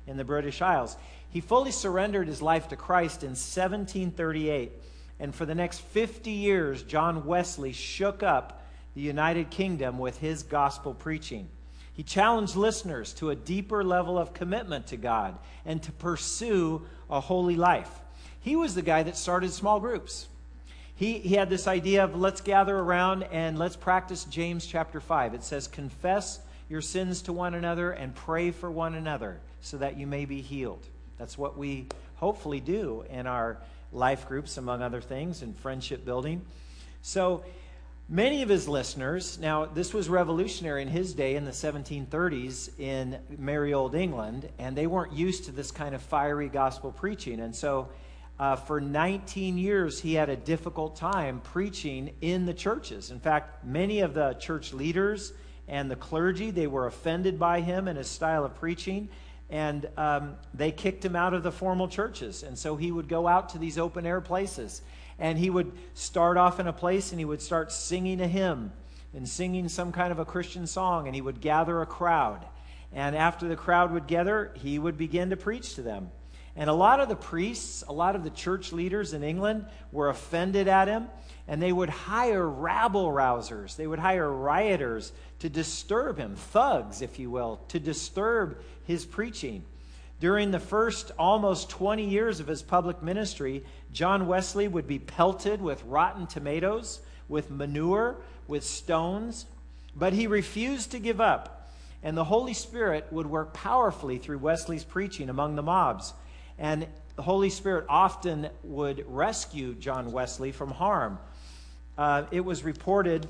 in the British Isles. He fully surrendered his life to Christ in 1738. And for the next 50 years, John Wesley shook up the United Kingdom with his gospel preaching. He challenged listeners to a deeper level of commitment to God and to pursue a holy life. He was the guy that started small groups. He had this idea of let's gather around and let's practice James chapter 5. It says, confess your sins to one another and pray for one another so that you may be healed. That's what we hopefully do in our life groups, among other things, and friendship building. So many of his listeners, now this was revolutionary in his day in the 1730s in merry old England, and they weren't used to this kind of fiery gospel preaching. And so for 19 years, he had a difficult time preaching in the churches. In fact, many of the church leaders and the clergy, they were offended by him and his style of preaching, and they kicked him out of the formal churches. And so he would go out to these open-air places, and he would start off in a place, and he would start singing a hymn and singing some kind of a Christian song, and he would gather a crowd. And after the crowd would gather, he would begin to preach to them. And a lot of the priests, a lot of the church leaders in England were offended at him, and they would hire rabble-rousers. They would hire rioters to disturb him, thugs, if you will, to disturb his preaching. During the first almost 20 years of his public ministry, John Wesley would be pelted with rotten tomatoes, with manure, with stones, but he refused to give up. And the Holy Spirit would work powerfully through Wesley's preaching among the mobs. And the Holy Spirit often would rescue John Wesley from harm. It was reported,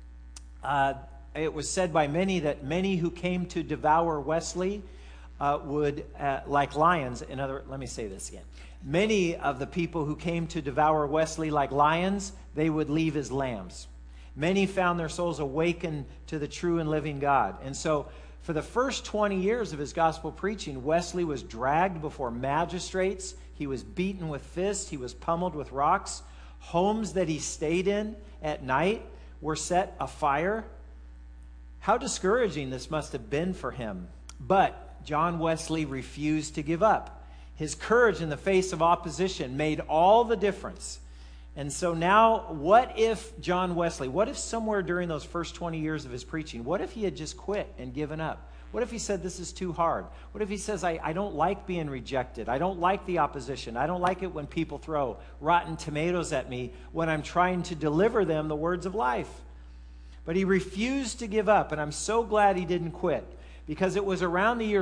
it was said by many that many who came to devour Wesley would, like lions, let me say this again. Many of the people who came to devour Wesley like lions, they would leave as lambs. Many found their souls awakened to the true and living God. And so for the first 20 years of his gospel preaching, Wesley was dragged before magistrates. He was beaten with fists. He was pummeled with rocks. Homes that he stayed in at night were set afire. How discouraging this must have been for him. But John Wesley refused to give up. His courage in the face of opposition made all the difference. And so now, what if John Wesley, what if somewhere during those first 20 years of his preaching, what if he had just quit and given up? What if he said, this is too hard? What if he says, I don't like being rejected. I don't like the opposition. I don't like it when people throw rotten tomatoes at me when I'm trying to deliver them the words of life. But he refused to give up, and I'm so glad he didn't quit, because it was around the year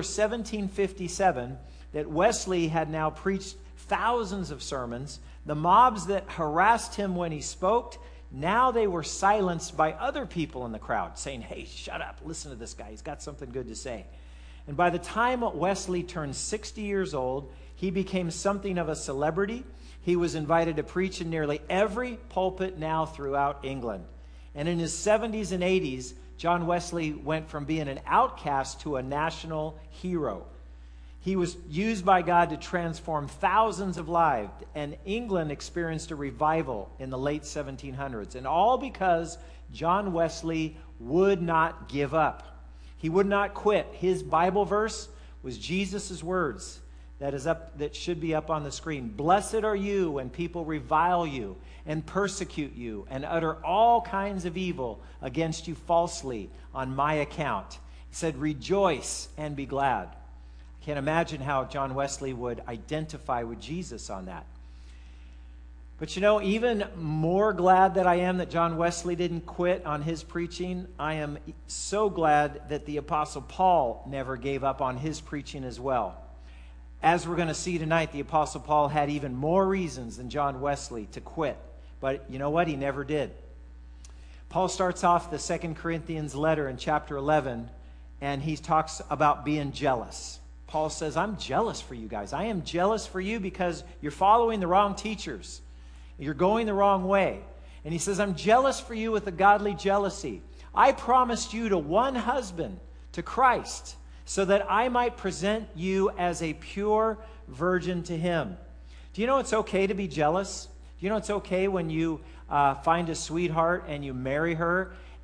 1757 that Wesley had now preached thousands of sermons. The mobs that harassed him when he spoke, now they were silenced by other people in the crowd, saying, hey, shut up, listen to this guy, he's got something good to say. And by the time Wesley turned 60 years old, he became something of a celebrity. He was invited to preach in nearly every pulpit now throughout England. And in his 70s and 80s, John Wesley went from being an outcast to a national hero. He was used by God to transform thousands of lives, and England experienced a revival in the late 1700s. And all because John Wesley would not give up. He would not quit. His Bible verse was Jesus' words that should be up on the screen. Blessed are you when people revile you and persecute you and utter all kinds of evil against you falsely on my account. He said, rejoice and be glad. Can't imagine how John Wesley would identify with Jesus on that. But you know, even more glad that I am that John Wesley didn't quit on his preaching, I am so glad that the Apostle Paul never gave up on his preaching as well. As we're going to see tonight, the Apostle Paul had even more reasons than John Wesley to quit. But you know what? He never did. Paul starts off the 2 Corinthians letter in chapter 11, and he talks about being jealous. Paul says, I'm jealous for you guys. I am jealous for you because you're following the wrong teachers. You're going the wrong way. And he says, I'm jealous for you with a godly jealousy. I promised you to one husband, to Christ, so that I might present you as a pure virgin to him. Do you know it's okay to be jealous? Do you know it's okay when you find a sweetheart and you marry her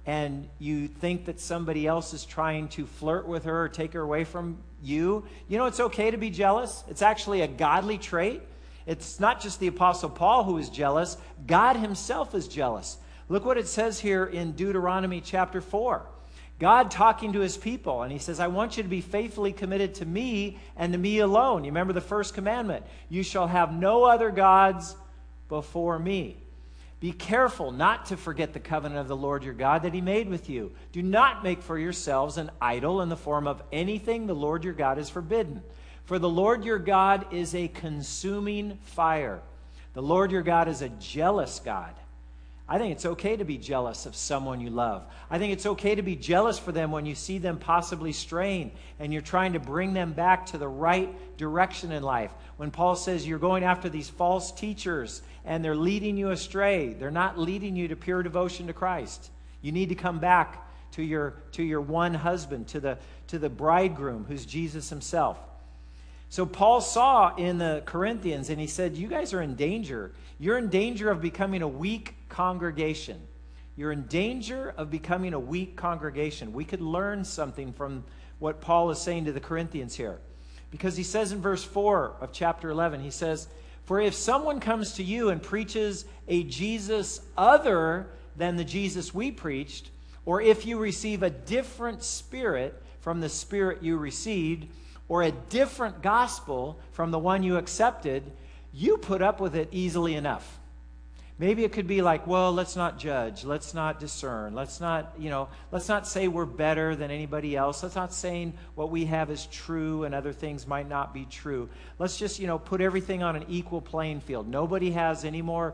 and you think that somebody else is trying to flirt with her or take her away from you, you know, it's okay to be jealous. It's actually a godly trait. It's not just the Apostle Paul who is jealous. God himself is jealous. Look what it says here in Deuteronomy chapter 4. God talking to his people, and he says, I want you to be faithfully committed to me and to me alone. You remember the first commandment. You shall have no other gods before me. Be careful not to forget the covenant of the Lord your God that he made with you. Do not make for yourselves an idol in the form of anything the Lord your God has forbidden. For the Lord your God is a consuming fire. The Lord your God is a jealous God. I think it's okay to be jealous of someone you love. I think it's okay to be jealous for them when you see them possibly straying and you're trying to bring them back to the right direction in life. When Paul says you're going after these false teachers and they're leading you astray, they're not leading you to pure devotion to Christ. You need to come back to your one husband, to the bridegroom who's Jesus himself. So Paul saw in the Corinthians, and he said, you guys are in danger. You're in danger of becoming a weak congregation. You're in danger of becoming a weak congregation. We could learn something from what Paul is saying to the Corinthians here. Because he says in verse 4 of chapter 11, he says, for if someone comes to you and preaches a Jesus other than the Jesus we preached, or if you receive a different spirit from the spirit you received, or a different gospel from the one you accepted, you put up with it easily enough. Maybe it could be like, well, let's not judge. Let's not discern. Let's not say we're better than anybody else. Let's not saying what we have is true and other things might not be true. Let's just, put everything on an equal playing field. Nobody has any more,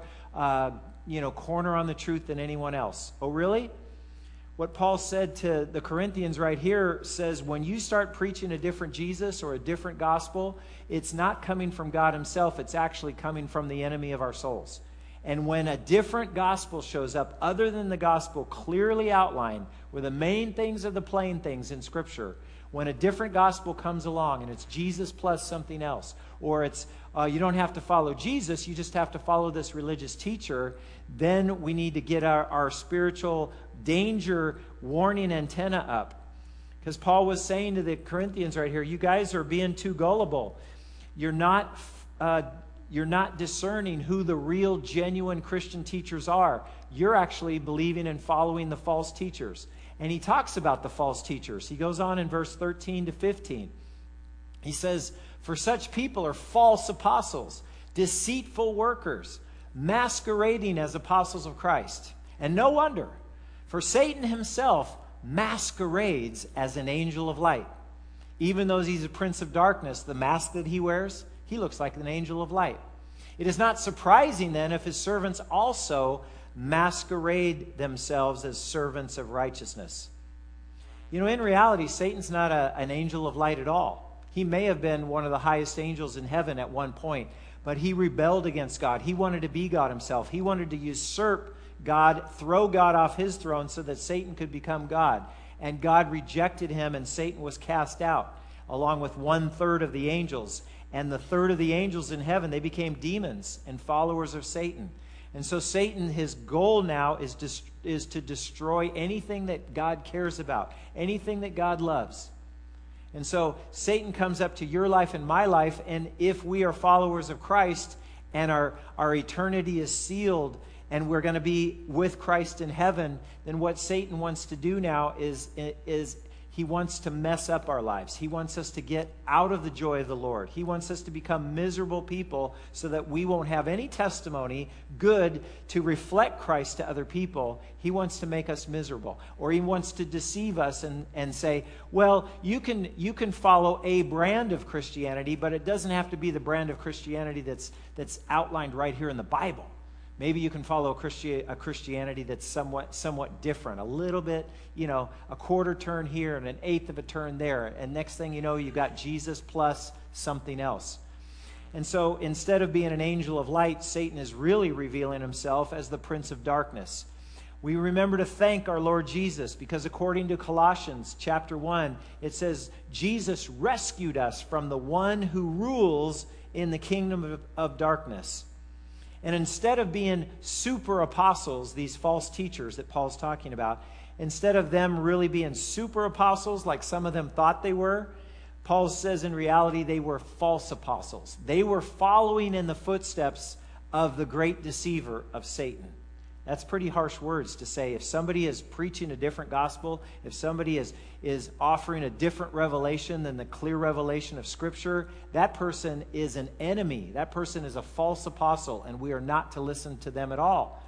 corner on the truth than anyone else. Oh, really? What Paul said to the Corinthians right here says, when you start preaching a different Jesus or a different gospel, it's not coming from God himself. It's actually coming from the enemy of our souls. And when a different gospel shows up, other than the gospel clearly outlined, were the main things of the plain things in Scripture, when a different gospel comes along and it's Jesus plus something else, or it's you don't have to follow Jesus, you just have to follow this religious teacher, then we need to get our spiritual danger warning antenna up. Because Paul was saying to the Corinthians right here, you guys are being too gullible. You're not discerning who the real, genuine Christian teachers are. You're actually believing and following the false teachers. And he talks about the false teachers. He goes on in verse 13 to 15. He says, for such people are false apostles, deceitful workers, masquerading as apostles of Christ. And no wonder, for Satan himself masquerades as an angel of light. Even though he's a prince of darkness, the mask that he wears, he looks like an angel of light. It is not surprising then if his servants also masquerade themselves as servants of righteousness. In reality, Satan's not an angel of light at all. He may have been one of the highest angels in heaven at one point, but he rebelled against God. He wanted to be God himself. He wanted to usurp God, throw God off his throne so that Satan could become God. And God rejected him, and Satan was cast out, along with 1/3 of the angels. And the third of the angels in heaven, they became demons and followers of Satan. And so Satan, his goal now is to destroy anything that God cares about, anything that God loves. And so Satan comes up to your life and my life, and if we are followers of Christ and our eternity is sealed and we're going to be with Christ in heaven, then what Satan wants to do now is he wants to mess up our lives. He wants us to get out of the joy of the Lord. He wants us to become miserable people so that we won't have any testimony good to reflect Christ to other people. He wants to make us miserable. Or he wants to deceive us and say, well, you can follow a brand of Christianity, but it doesn't have to be the brand of Christianity that's outlined right here in the Bible. Maybe you can follow a Christianity that's somewhat different, a little bit, a quarter turn here and an eighth of a turn there. And next thing you know, you've got Jesus plus something else. And so instead of being an angel of light, Satan is really revealing himself as the prince of darkness. We remember to thank our Lord Jesus because according to Colossians chapter 1, it says, Jesus rescued us from the one who rules in the kingdom of darkness. And instead of being super apostles, these false teachers that Paul's talking about, instead of them really being super apostles like some of them thought they were, Paul says in reality they were false apostles. They were following in the footsteps of the great deceiver of Satan. That's pretty harsh words to say. If somebody is preaching a different gospel, if somebody is offering a different revelation than the clear revelation of Scripture, that person is an enemy. That person is a false apostle, and we are not to listen to them at all.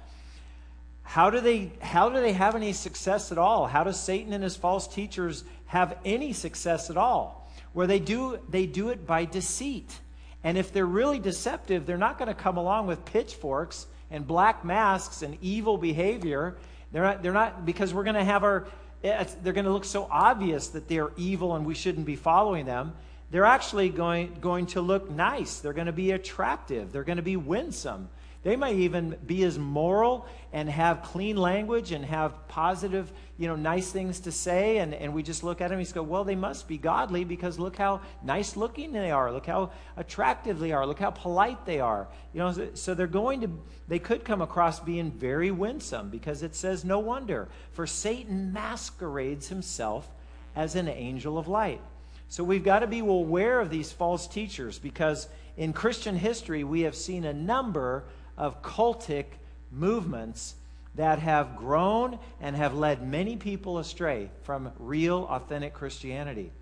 How do they have any success at all? How does Satan and his false teachers have any success at all? Where they do it by deceit. And if they're really deceptive, they're not going to come along with pitchforks and black masks and evil behavior. They're not because we're going to have they're going to look so obvious that they're evil and we shouldn't be following them. They're actually going to look nice. They're going to be attractive. They're going to be winsome. They might even be as moral and have clean language and have positive, nice things to say. And we just look at them and go, well, they must be godly because look how nice looking they are. Look how attractive they are. Look how polite they are. So they could come across being very winsome because it says no wonder. For Satan masquerades himself as an angel of light. So we've got to be aware of these false teachers because in Christian history, we have seen a number of cultic movements that have grown and have led many people astray from real, authentic Christianity.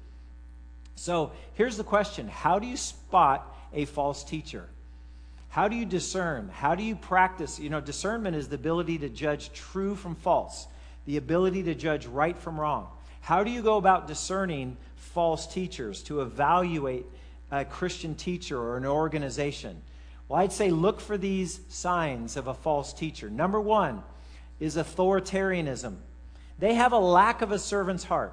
So here's the question. How do you spot a false teacher? How do you discern? How do you practice? Discernment is the ability to judge true from false, the ability to judge right from wrong. How do you go about discerning false teachers, to evaluate a Christian teacher or an organization? Well, I'd say look for these signs of a false teacher. Number one is authoritarianism. They have a lack of a servant's heart.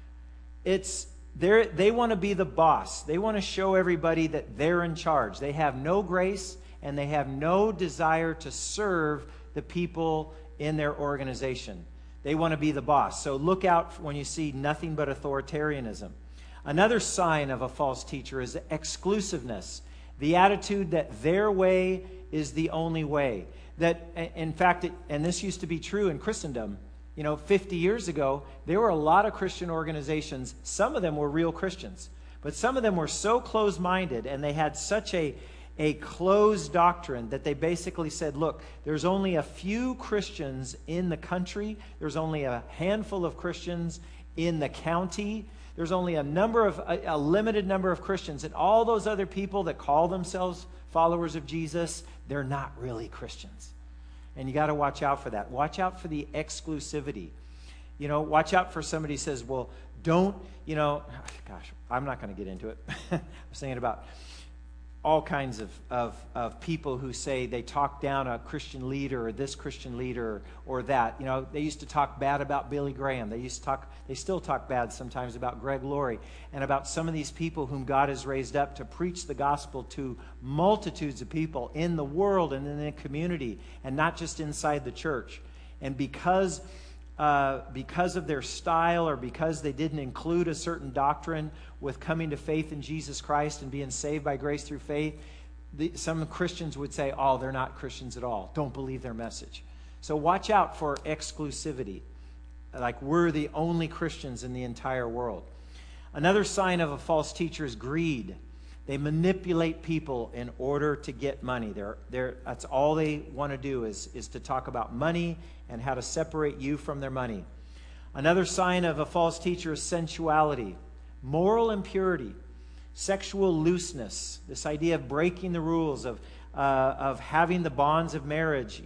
They want to be the boss. They want to show everybody that they're in charge. They have no grace and they have no desire to serve the people in their organization. They want to be the boss. So look out when you see nothing but authoritarianism. Another sign of a false teacher is exclusiveness. The attitude that their way is the only way. That, in fact, and this used to be true in Christendom. 50 years ago, there were a lot of Christian organizations. Some of them were real Christians. But some of them were so closed-minded and they had such a closed doctrine that they basically said, look, there's only a few Christians in the country. There's only a handful of Christians in the county. There's only a limited number of Christians. And all those other people that call themselves followers of Jesus, they're not really Christians. And you got to watch out for that. Watch out for the exclusivity. Watch out for somebody who says, well, don't, I'm not going to get into it. I'm saying about all kinds of people who say they talk down a Christian leader or this Christian leader or that. They used to talk bad about Billy Graham. They still talk bad sometimes about Greg Laurie and about some of these people whom God has raised up to preach the gospel to multitudes of people in the world and in the community and not just inside the church. And because of their style or because they didn't include a certain doctrine with coming to faith in Jesus Christ and being saved by grace through faith, some Christians would say, oh, they're not Christians at all. Don't believe their message. So watch out for exclusivity, like we're the only Christians in the entire world. Another sign of a false teacher is greed. They manipulate people in order to get money. That's all they want to do is to talk about money and how to separate you from their money. Another sign of a false teacher is sensuality, moral impurity, sexual looseness, this idea of breaking the rules, of having the bonds of marriage,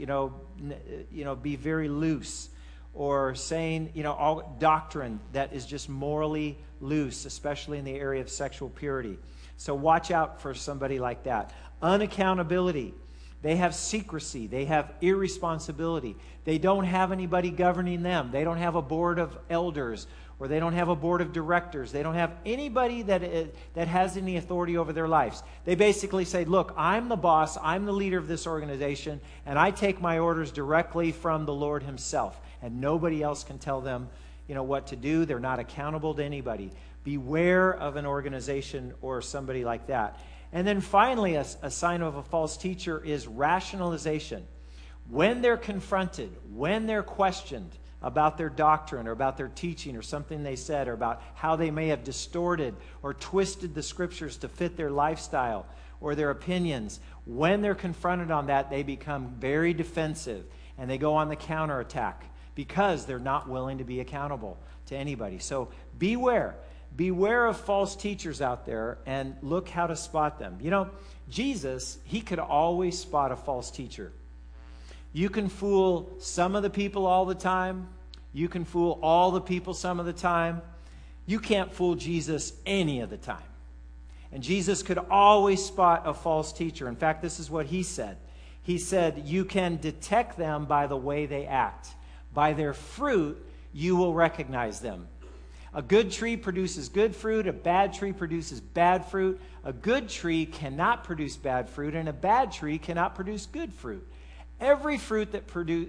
be very loose, or saying, all doctrine that is just morally loose, especially in the area of sexual purity. So watch out for somebody like that. Unaccountability. They have secrecy. They have irresponsibility. They don't have anybody governing them. They don't have a board of elders, or they don't have a board of directors. They don't have anybody that has any authority over their lives. They basically say, look, I'm the boss. I'm the leader of this organization, and I take my orders directly from the Lord himself, and nobody else can tell them, what to do. They're not accountable to anybody. Beware of an organization or somebody like that. And then finally, a sign of a false teacher is rationalization. When they're confronted, when they're questioned about their doctrine or about their teaching or something they said or about how they may have distorted or twisted the scriptures to fit their lifestyle or their opinions, when they're confronted on that, they become very defensive and they go on the counterattack because they're not willing to be accountable to anybody. So beware. Beware of false teachers out there and look how to spot them. You know, Jesus, he could always spot a false teacher. You can fool some of the people all the time. You can fool all the people some of the time. You can't fool Jesus any of the time. And Jesus could always spot a false teacher. In fact, this is what he said. He said, you can detect them by the way they act. By their fruit, you will recognize them. A good tree produces good fruit. A bad tree produces bad fruit. A good tree cannot produce bad fruit, and a bad tree cannot produce good fruit. We're talking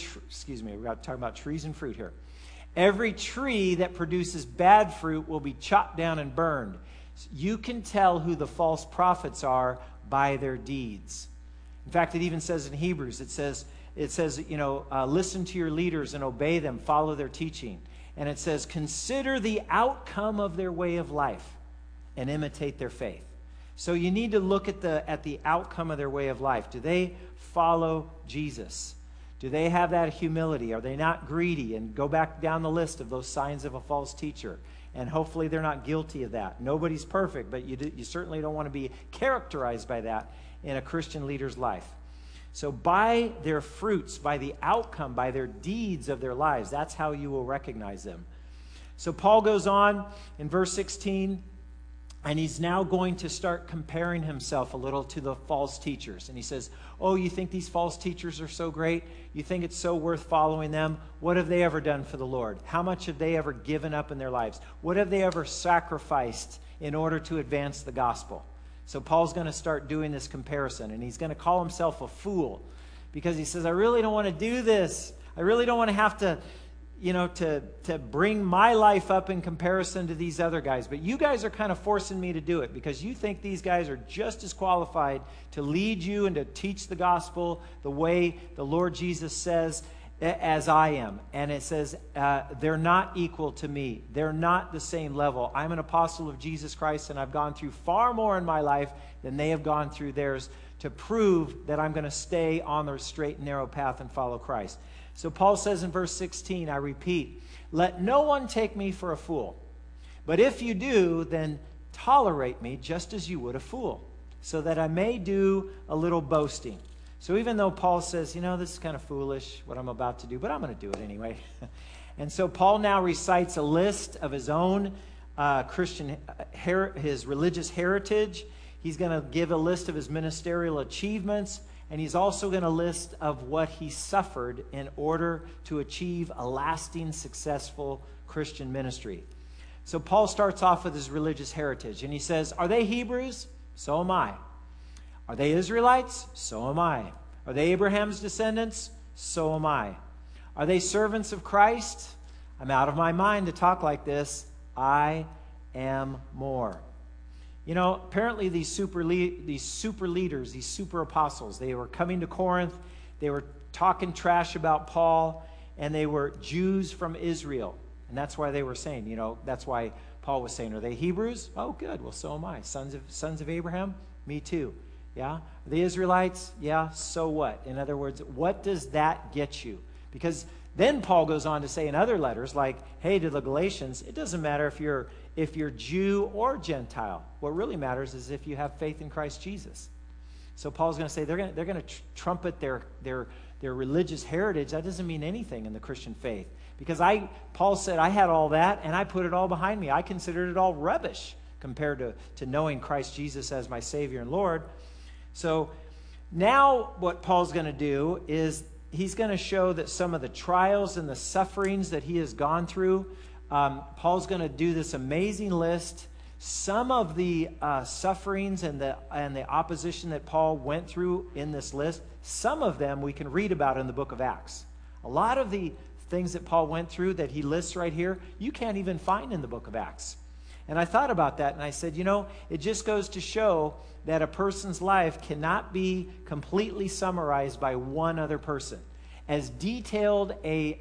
about trees and fruit here. Every tree that produces bad fruit will be chopped down and burned. You can tell who the false prophets are by their deeds. In fact, it even says in Hebrews, it says, listen to your leaders and obey them, follow their teaching. And it says, consider the outcome of their way of life and imitate their faith. So you need to look at the outcome of their way of life. Do they follow Jesus? Do they have that humility? Are they not greedy? And go back down the list of those signs of a false teacher. And hopefully they're not guilty of that. Nobody's perfect, but you certainly don't want to be characterized by that in a Christian leader's life. So by their fruits, by the outcome, by their deeds of their lives, that's how you will recognize them. So Paul goes on in verse 16, and he's now going to start comparing himself a little to the false teachers. And he says, oh, you think these false teachers are so great? You think it's so worth following them? What have they ever done for the Lord? How much have they ever given up in their lives? What have they ever sacrificed in order to advance the gospel? So Paul's going to start doing this comparison, and he's going to call himself a fool because he says, I really don't want to do this. I really don't want to have to, to bring my life up in comparison to these other guys. But you guys are kind of forcing me to do it because you think these guys are just as qualified to lead you and to teach the gospel the way the Lord Jesus says as I am. And it says, they're not equal to me. They're not the same level. I'm an apostle of Jesus Christ, and I've gone through far more in my life than they have gone through theirs to prove that I'm going to stay on the straight and narrow path and follow Christ. So Paul says in verse 16, I repeat, let no one take me for a fool. But if you do, then tolerate me just as you would a fool, so that I may do a little boasting. So even though Paul says, this is kind of foolish, what I'm about to do, but I'm going to do it anyway. And so Paul now recites a list of his own his religious heritage. He's going to give a list of his ministerial achievements, and he's also going to list of what he suffered in order to achieve a lasting, successful Christian ministry. So Paul starts off with his religious heritage, and he says, are they Hebrews? So am I. Are they Israelites? So am I. Are they Abraham's descendants? So am I. Are they servants of Christ? I'm out of my mind to talk like this. I am more. Apparently these super leaders, these super apostles, they were coming to Corinth. They were talking trash about Paul, and they were Jews from Israel. And that's why they were saying, that's why Paul was saying, are they Hebrews? Oh, good. Well, so am I. Sons of Abraham? Me too. Yeah? Are they Israelites? Yeah, so what? In other words, what does that get you? Because then Paul goes on to say in other letters, like, hey, to the Galatians, it doesn't matter if you're Jew or Gentile. What really matters is if you have faith in Christ Jesus. So Paul's going to say they're going to trumpet their religious heritage. That doesn't mean anything in the Christian faith. Because Paul said, I had all that, and I put it all behind me. I considered it all rubbish compared to knowing Christ Jesus as my Savior and Lord. So now what Paul's going to do is he's going to show that some of the trials and the sufferings that he has gone through, Paul's going to do this amazing list. Some of the sufferings and the opposition that Paul went through in this list, some of them we can read about in the book of Acts. A lot of the things that Paul went through that he lists right here, you can't even find in the book of Acts. And I thought about that, and I said, it just goes to show that a person's life cannot be completely summarized by one other person. as detailed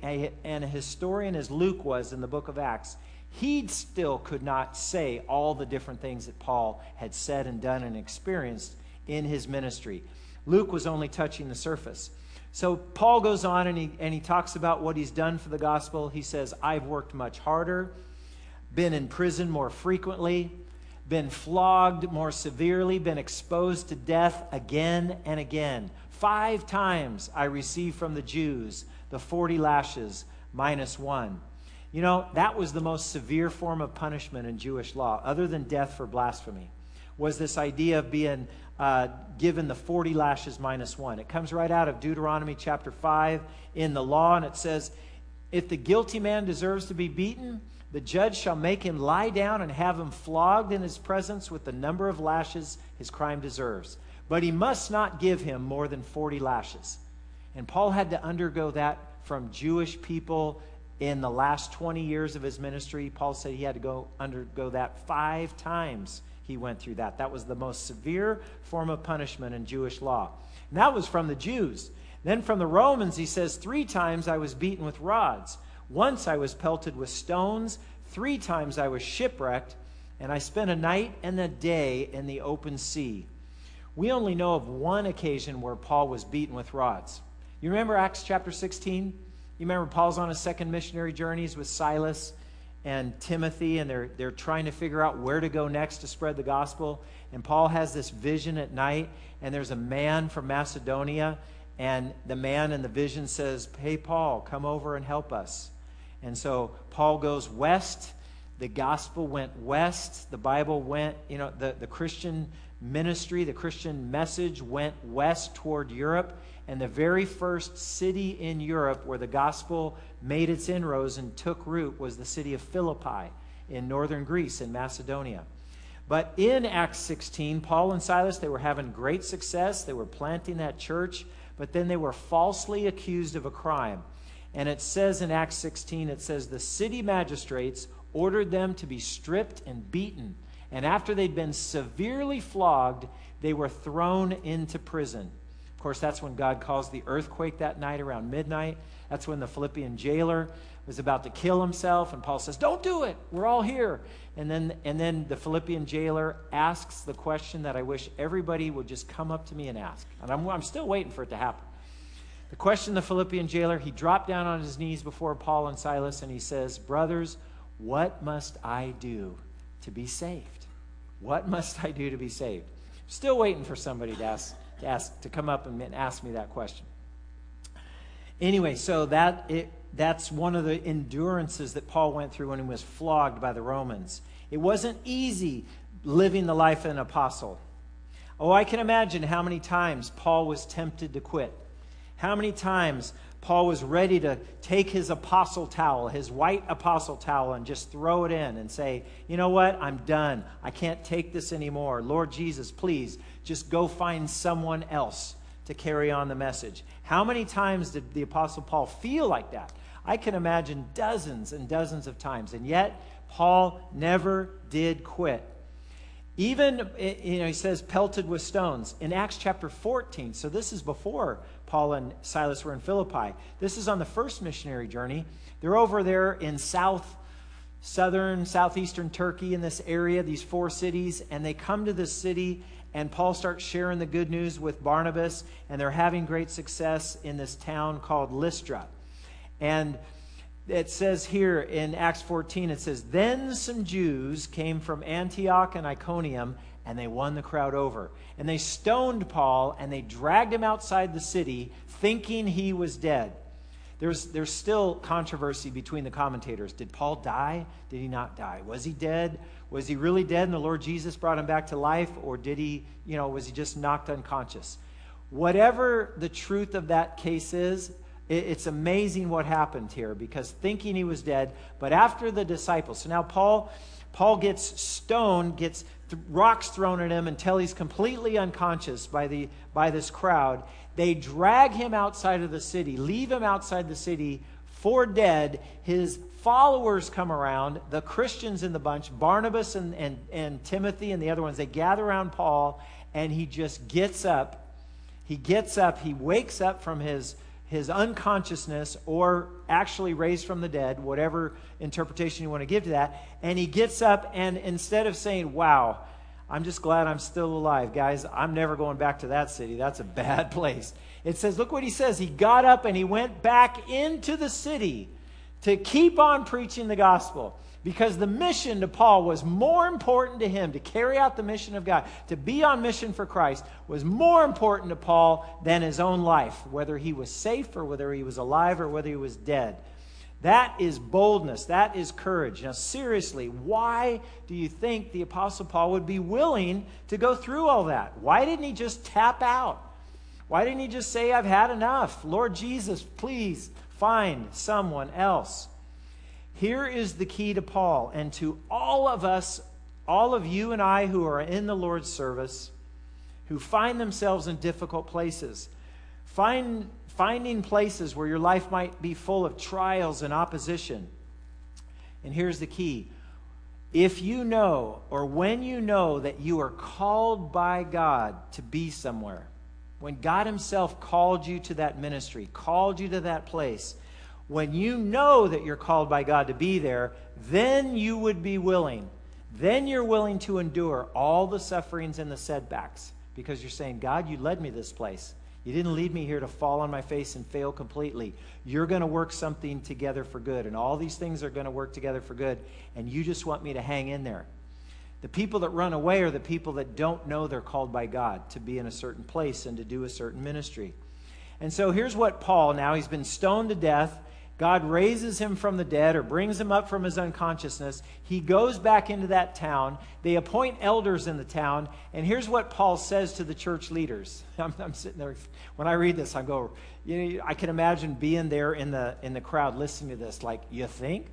and a historian as Luke was in the book of Acts, he still could not say all the different things that Paul had said and done and experienced in his ministry. Luke was only touching the surface. So Paul goes on and he talks about what he's done for the gospel. He says, I've worked much harder, been in prison more frequently, been flogged more severely, been exposed to death again and again. 5 times I received from the Jews the 40 lashes minus 1. You know, that was the most severe form of punishment in Jewish law, other than death for blasphemy, was this idea of being given the 40 lashes minus 1. It comes right out of Deuteronomy chapter 5 in the law, and it says, if the guilty man deserves to be beaten, the judge shall make him lie down and have him flogged in his presence with the number of lashes his crime deserves. But he must not give him more than 40 lashes. And Paul had to undergo that from Jewish people in the last 20 years of his ministry. Paul said he had to undergo that 5 times he went through that. That was the most severe form of punishment in Jewish law. And that was from the Jews. Then from the Romans, he says, 3 times I was beaten with rods. Once I was pelted with stones. 3 times I was shipwrecked. And I spent a night and a day in the open sea. We only know of one occasion where Paul was beaten with rods. You remember Acts chapter 16? You remember Paul's on his second missionary journeys with Silas and Timothy, and they're trying to figure out where to go next to spread the gospel. And Paul has this vision at night, and there's a man from Macedonia, and the man in the vision says, hey, Paul, come over and help us. And so Paul goes west. The gospel went west. The Bible went, the Christian ministry, the Christian message went west toward Europe. And the very first city in Europe where the gospel made its inroads and took root was the city of Philippi in northern Greece, in Macedonia. But in Acts 16, Paul and Silas, they were having great success. They were planting that church, but then they were falsely accused of a crime. And it says in Acts 16, it says, the city magistrates ordered them to be stripped and beaten. And after they'd been severely flogged, they were thrown into prison. Of course, that's when God caused the earthquake that night around midnight. That's when the Philippian jailer was about to kill himself. And Paul says, don't do it. We're all here. And then the Philippian jailer asks the question that I wish everybody would just come up to me and ask. And I'm still waiting for it to happen. The question the Philippian jailer, he dropped down on his knees before Paul and Silas, and he says, brothers, what must I do to be saved? What must I do to be saved? Still waiting for somebody to come up and ask me that question. Anyway, so that's one of the endurances that Paul went through when he was flogged by the Romans. It wasn't easy living the life of an apostle. Oh, I can imagine how many times Paul was tempted to quit. How many times Paul was ready to take his apostle towel, his white apostle towel, and just throw it in and say, you know what, I'm done. I can't take this anymore. Lord Jesus, please, just go find someone else to carry on the message. How many times did the apostle Paul feel like that? I can imagine dozens and dozens of times. And yet, Paul never did quit. Even, he says, pelted with stones. In Acts chapter 14, so this is before Paul and Silas were in Philippi. This is on the first missionary journey. They're over there in southeastern Turkey, in this area, these 4 cities, and they come to this city, and Paul starts sharing the good news with Barnabas, and they're having great success in this town called Lystra. And it says here in Acts 14, it says, then some Jews came from Antioch and Iconium, and they won the crowd over. And they stoned Paul, and they dragged him outside the city, thinking he was dead. There's still controversy between the commentators. Did Paul die? Did he not die? Was he dead? Was he really dead and the Lord Jesus brought him back to life? Or did he, was he just knocked unconscious? Whatever the truth of that case is, it's amazing what happened here, because thinking he was dead, but after the disciples. So now Paul gets stoned, gets rocks thrown at him until he's completely unconscious by this crowd. They drag him outside of the city, leave him outside the city for dead. His followers come around, the Christians in the bunch, Barnabas and Timothy and the other ones, they gather around Paul, and he just gets up. He wakes up from his his unconsciousness, or actually raised from the dead, whatever interpretation you want to give to that. And he gets up, and instead of saying, wow, I'm just glad I'm still alive. Guys, I'm never going back to that city. That's a bad place. It says, look what he says. He got up and he went back into the city to keep on preaching the gospel. Because the mission to Paul was more important to him, to carry out the mission of God, to be on mission for Christ, was more important to Paul than his own life, whether he was safe or whether he was alive or whether he was dead. That is boldness. That is courage. Now, seriously, why do you think the Apostle Paul would be willing to go through all that? Why didn't he just tap out? Why didn't he just say, I've had enough? Lord Jesus, please find someone else. Here is the key to Paul and to all of us, all of you and I who are in the Lord's service, who find themselves in difficult places. Finding places where your life might be full of trials and opposition. And here's the key. If you know, or when you know that you are called by God to be somewhere, when God himself called you to that ministry, called you to that place, when you know that you're called by God to be there, then you would be willing. Then you're willing to endure all the sufferings and the setbacks. Because you're saying, God, you led me this place. You didn't lead me here to fall on my face and fail completely. You're going to work something together for good. And all these things are going to work together for good. And you just want me to hang in there. The people that run away are the people that don't know they're called by God to be in a certain place and to do a certain ministry. And so here's what Paul, now he's been stoned to death. God raises him from the dead or brings him up from his unconsciousness. He goes back into that town. They appoint elders in the town. And here's what Paul says to the church leaders. I'm sitting there. When I read this, I go, I can imagine being there in the crowd listening to this. Like, you think?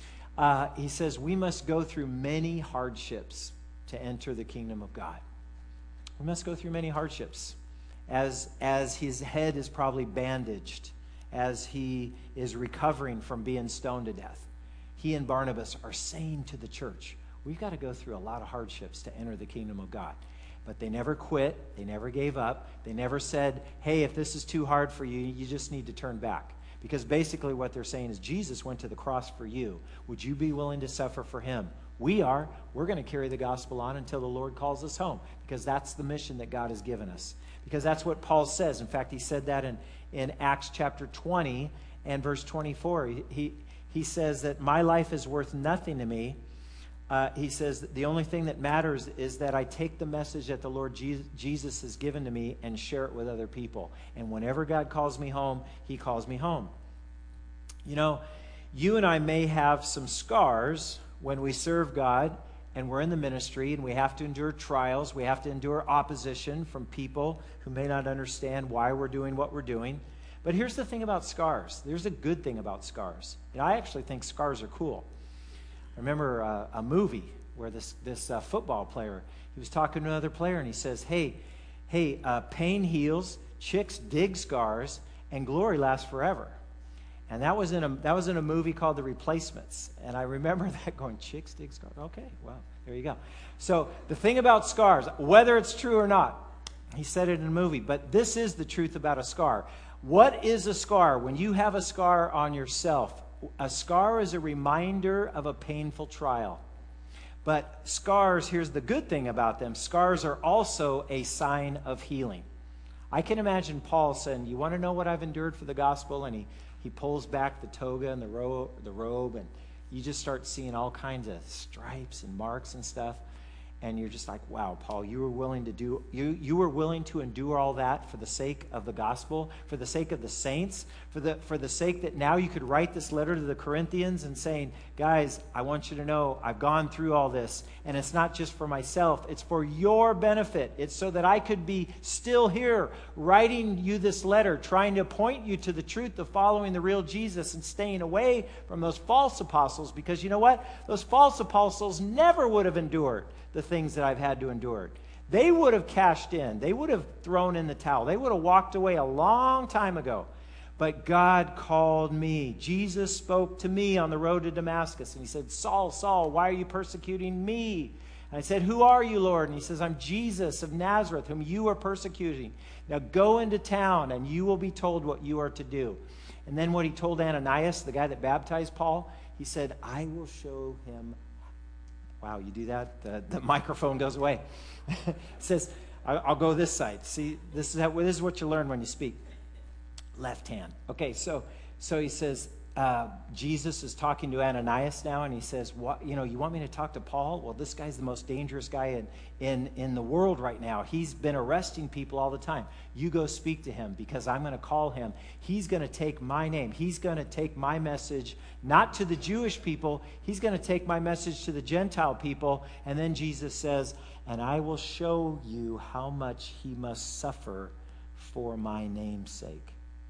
He says, we must go through many hardships to enter the kingdom of God. We must go through many hardships. As his head is probably bandaged, as he is recovering from being stoned to death. He and Barnabas are saying to the church, we've got to go through a lot of hardships to enter the kingdom of God. But they never quit. They never gave up. They never said, hey, if this is too hard for you, you just need to turn back. Because basically what they're saying is Jesus went to the cross for you. Would you be willing to suffer for him? We are. We're going to carry the gospel on until the Lord calls us home. Because that's the mission that God has given us. Because that's what Paul says. In fact, he said that in Acts chapter 20 and verse 24. He says that my life is worth nothing to me. He says that the only thing that matters is that I take the message that the Lord Jesus has given to me and share it with other people. And whenever God calls me home, he calls me home. You know, you and I may have some scars when we serve God and we're in the ministry and we have to endure trials. We have to endure opposition from people who may not understand why we're doing what we're doing. But here's the thing about scars. There's a good thing about scars. And I actually think scars are cool. I remember a movie where this football player, he was talking to another player and he says, hey, pain heals, chicks dig scars, and glory lasts forever. And that was in a movie called The Replacements. And I remember that going, chicks dig scars. Okay, well, there you go. So the thing about scars, whether it's true or not, he said it in a movie, but this is the truth about a scar. What is a scar? When you have a scar on yourself, a scar is a reminder of a painful trial. But scars, here's the good thing about them. Scars are also a sign of healing. I can imagine Paul saying, you want to know what I've endured for the gospel? And he pulls back the toga and the robe, and you just start seeing all kinds of stripes and marks and stuff. And you're just like, wow, Paul, you were willing to endure all that for the sake of the gospel, for the sake of the saints, for the sake that now you could write this letter to the Corinthians and saying, guys, I want you to know I've gone through all this, and it's not just for myself, it's for your benefit. It's so that I could be still here writing you this letter, trying to point you to the truth of following the real Jesus and staying away from those false apostles, because you know what? Those false apostles never would have endured the things that I've had to endure. They would have cashed in. They would have thrown in the towel. They would have walked away a long time ago. But God called me. Jesus spoke to me on the road to Damascus. And he said, Saul, Saul, why are you persecuting me? And I said, who are you, Lord? And he says, I'm Jesus of Nazareth, whom you are persecuting. Now go into town, and you will be told what you are to do. And then what he told Ananias, the guy that baptized Paul, he said, I will show him. Wow, you do that? The microphone goes away. It says, I'll go this side. See, this is what you learn when you speak. Left hand. Okay, so he says, Jesus is talking to Ananias now, and he says, "What? You want me to talk to Paul? Well, this guy's the most dangerous guy in the world right now. He's been arresting people all the time. You go speak to him, because I'm going to call him. He's going to take my name. He's going to take my message, not to the Jewish people. He's going to take my message to the Gentile people." And then Jesus says, "And I will show you how much he must suffer for my name's sake."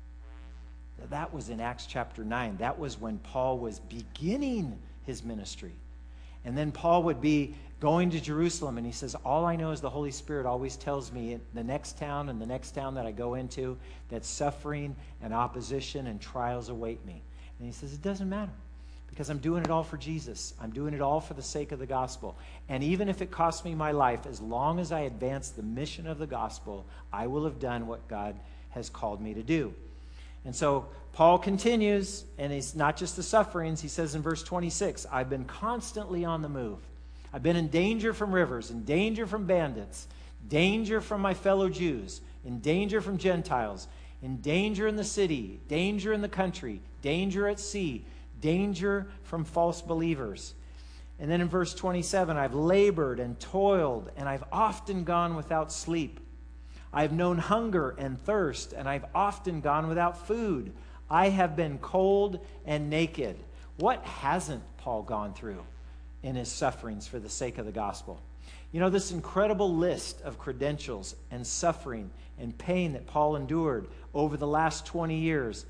That was in Acts chapter 9. That was when Paul was beginning his ministry. And then Paul would be going to Jerusalem, and he says, all I know is the Holy Spirit always tells me in the next town and the next town that I go into that suffering and opposition and trials await me. And he says, it doesn't matter, because I'm doing it all for Jesus. I'm doing it all for the sake of the gospel. And even if it costs me my life, as long as I advance the mission of the gospel, I will have done what God has called me to do. And so Paul continues, and it's not just the sufferings. He says in verse 26, I've been constantly on the move. I've been in danger from rivers, in danger from bandits, danger from my fellow Jews, in danger from Gentiles, in danger in the city, danger in the country, danger at sea, danger from false believers. And then in verse 27, I've labored and toiled, and I've often gone without sleep. I've known hunger and thirst, and I've often gone without food. I have been cold and naked. What hasn't Paul gone through in his sufferings for the sake of the gospel? This incredible list of credentials and suffering and pain that Paul endured over the last 20 years.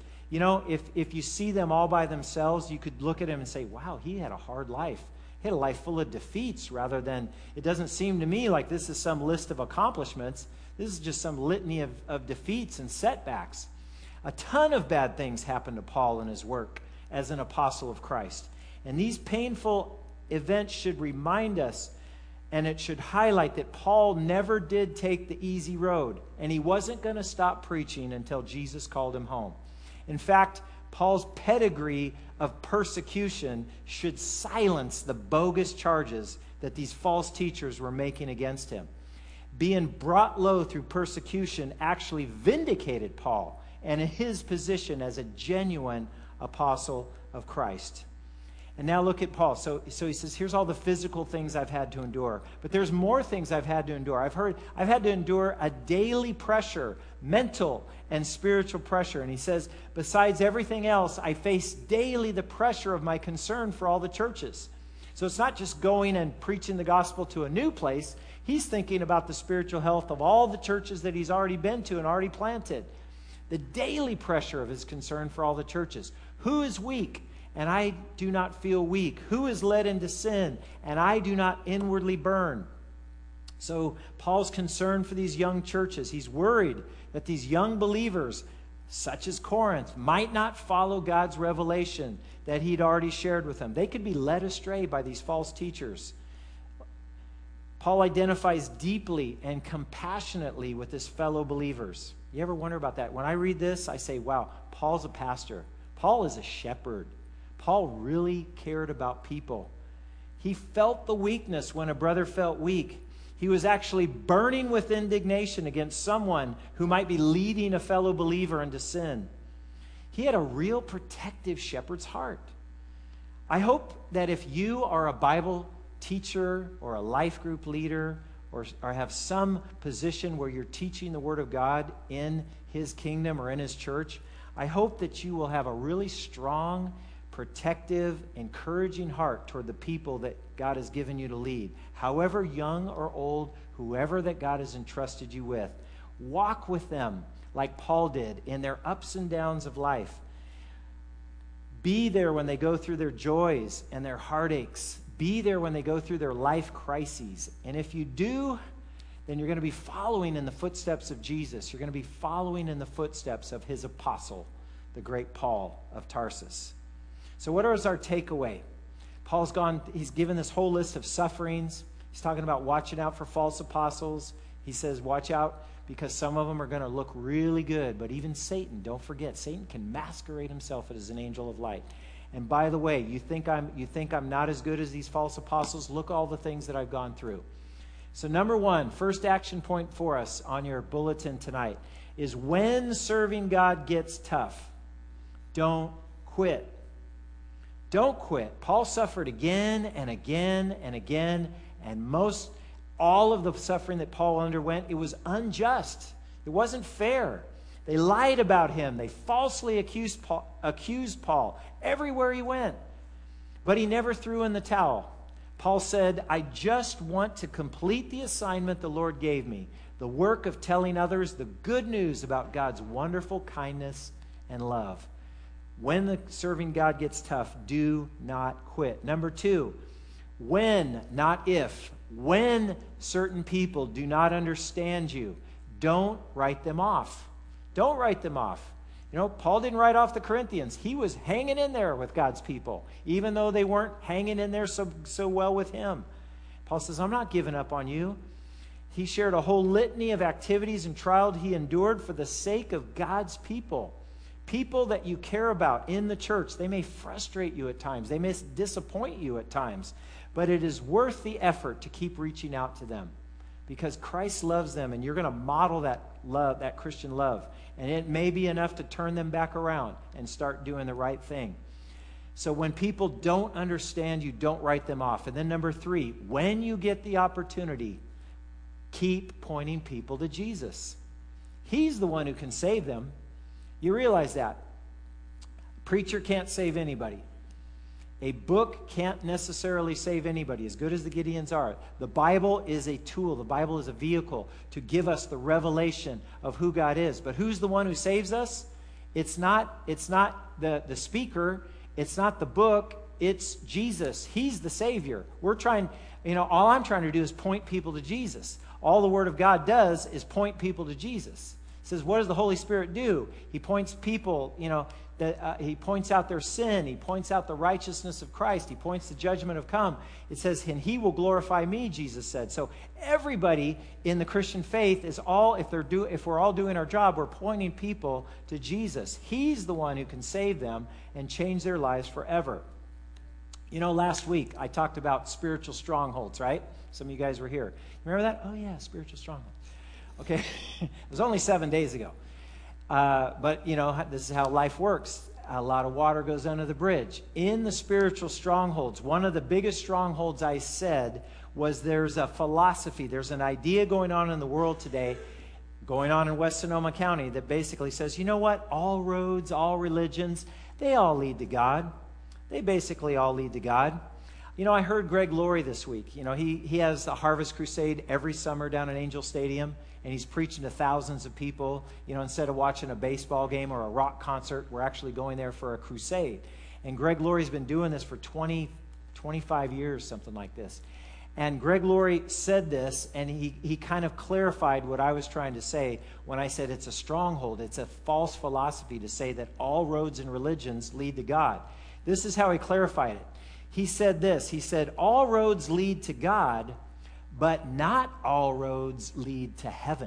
If you see them all by themselves, you could look at him and say, wow, he had a hard life. He had a life full of defeats, rather than, it doesn't seem to me like this is some list of accomplishments. This is just some litany of defeats and setbacks. A ton of bad things happened to Paul in his work as an apostle of Christ. And these painful events should remind us, and it should highlight that Paul never did take the easy road, and he wasn't going to stop preaching until Jesus called him home. In fact, Paul's pedigree of persecution should silence the bogus charges that these false teachers were making against him. Being brought low through persecution actually vindicated Paul and his position as a genuine apostle of Christ. And now look at Paul. So he says, here's all the physical things I've had to endure. But there's more things I've had to endure. I've had to endure a daily pressure, mental and spiritual pressure. And he says, besides everything else, I face daily the pressure of my concern for all the churches. So it's not just going and preaching the gospel to a new place. He's thinking about the spiritual health of all the churches that he's already been to and already planted. The daily pressure of his concern for all the churches. Who is weak? And I do not feel weak. Who is led into sin? And I do not inwardly burn. So Paul's concerned for these young churches. He's worried that these young believers, such as Corinth, might not follow God's revelation that he'd already shared with them. They could be led astray by these false teachers. Paul identifies deeply and compassionately with his fellow believers. You ever wonder about that? When I read this, I say, wow, Paul's a pastor. Paul is a shepherd. Paul really cared about people. He felt the weakness when a brother felt weak. He was actually burning with indignation against someone who might be leading a fellow believer into sin. He had a real protective shepherd's heart. I hope that if you are a Bible teacher or a life group leader or have some position where you're teaching the Word of God in His kingdom or in His church, I hope that you will have a really strong, protective, encouraging heart toward the people that God has given you to lead. However young or old, whoever that God has entrusted you with, walk with them like Paul did in their ups and downs of life. Be there when they go through their joys and their heartaches. Be there when they go through their life crises. And if you do, then you're going to be following in the footsteps of Jesus. You're going to be following in the footsteps of his apostle, the great Paul of Tarsus. So what is our takeaway? He's given this whole list of sufferings. He's talking about watching out for false apostles. He says, watch out because some of them are going to look really good. But even Satan, don't forget, Satan can masquerade himself as an angel of light. And by the way, you think I'm not as good as these false apostles? Look all the things that I've gone through. So number one, first action point for us on your bulletin tonight is when serving God gets tough, don't quit. Don't quit. Paul suffered again and again and again, and all of the suffering that Paul underwent, it was unjust. It wasn't fair. They lied about him. They falsely accused Paul everywhere he went. But he never threw in the towel. Paul said, I just want to complete the assignment the Lord gave me, the work of telling others the good news about God's wonderful kindness and love. When the serving God gets tough, do not quit. Number two, when, not if, when certain people do not understand you, don't write them off. Don't write them off. You know, Paul didn't write off the Corinthians. He was hanging in there with God's people, even though they weren't hanging in there so well with him. Paul says, I'm not giving up on you. He shared a whole litany of activities and trials he endured for the sake of God's people. People that you care about in the church. They may frustrate you at times. They may disappoint you at times. But it is worth the effort to keep reaching out to them because Christ loves them, and you're going to model that love, that Christian love. And it may be enough to turn them back around and start doing the right thing. So when people don't understand you, don't write them off. And then number three, when you get the opportunity, keep pointing people to Jesus. He's the one who can save them. You realize that. A preacher can't save anybody. A book can't necessarily save anybody, as good as the Gideons are. The Bible is a tool. The Bible is a vehicle to give us the revelation of who God is. But who's the one who saves us? It's not the speaker. It's not the book. It's Jesus. He's the Savior. All I'm trying to do is point people to Jesus. All the Word of God does is point people to Jesus. It says, what does the Holy Spirit do? He points people, he points out their sin. He points out the righteousness of Christ. He points the judgment of come. It says, and he will glorify me, Jesus said. So everybody in the Christian faith is if we're all doing our job, we're pointing people to Jesus. He's the one who can save them and change their lives forever. Last week I talked about spiritual strongholds, right? Some of you guys were here. Remember that? Oh yeah, spiritual strongholds. Okay. It was only 7 days ago. But this is how life works. A lot of water goes under the bridge. In the spiritual strongholds, one of the biggest strongholds I said was there's a philosophy, there's an idea going on in the world today, going on in West Sonoma County, that basically says, you know what? All roads, all religions, they all lead to God. They basically all lead to God. I heard Greg Laurie this week. He has a Harvest Crusade every summer down at Angel Stadium. And he's preaching to thousands of people. Instead of watching a baseball game or a rock concert, we're actually going there for a crusade. And Greg Laurie's been doing this for 25 years, something like this. And Greg Laurie said this, and he kind of clarified what I was trying to say when I said it's a stronghold. It's a false philosophy to say that all roads and religions lead to God. This is how he clarified it. He said this. He said, all roads lead to God, but not all roads lead to heaven.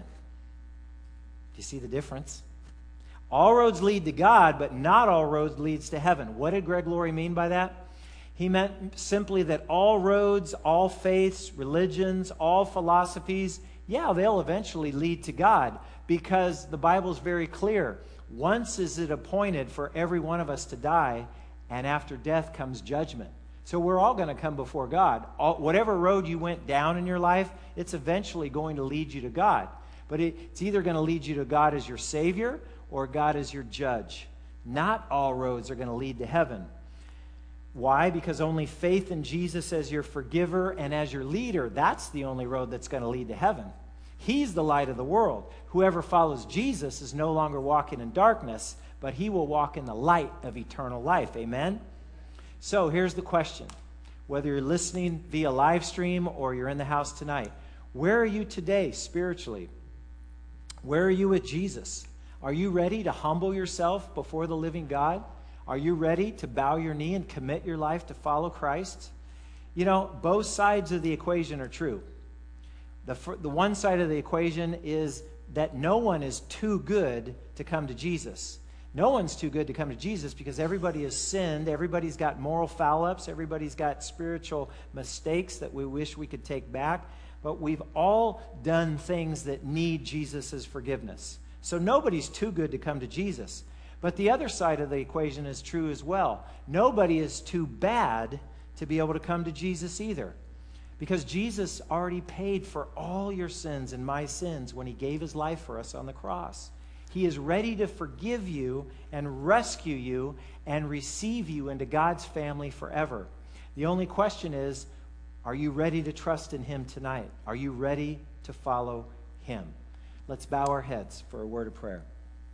Do you see the difference? All roads lead to God, but not all roads leads to heaven. What did Greg Laurie mean by that? He meant simply that all roads, all faiths, religions, all philosophies, they'll eventually lead to God, because the Bible is very clear. Once is it appointed for every one of us to die, and after death comes judgment. So we're all going to come before God. Whatever road you went down in your life, it's eventually going to lead you to God. But it's either going to lead you to God as your Savior or God as your judge. Not all roads are going to lead to heaven. Why? Because only faith in Jesus as your forgiver and as your leader, that's the only road that's going to lead to heaven. He's the light of the world. Whoever follows Jesus is no longer walking in darkness, but he will walk in the light of eternal life. Amen? So here's the question. Whether you're listening via live stream or you're in the house tonight, where are you today spiritually? Where are you with Jesus? Are you ready to humble yourself before the living God? Are you ready to bow your knee and commit your life to follow Christ? You know, both sides of the equation are true. The one side of the equation is that no one is too good to come to Jesus. No one's too good to come to Jesus because everybody has sinned. Everybody's got moral foul-ups. Everybody's got spiritual mistakes that we wish we could take back. But we've all done things that need Jesus' forgiveness. So nobody's too good to come to Jesus. But the other side of the equation is true as well. Nobody is too bad to be able to come to Jesus either. Because Jesus already paid for all your sins and my sins when he gave his life for us on the cross. He is ready to forgive you and rescue you and receive you into God's family forever. The only question is, are you ready to trust in him tonight? Are you ready to follow him? Let's bow our heads for a word of prayer.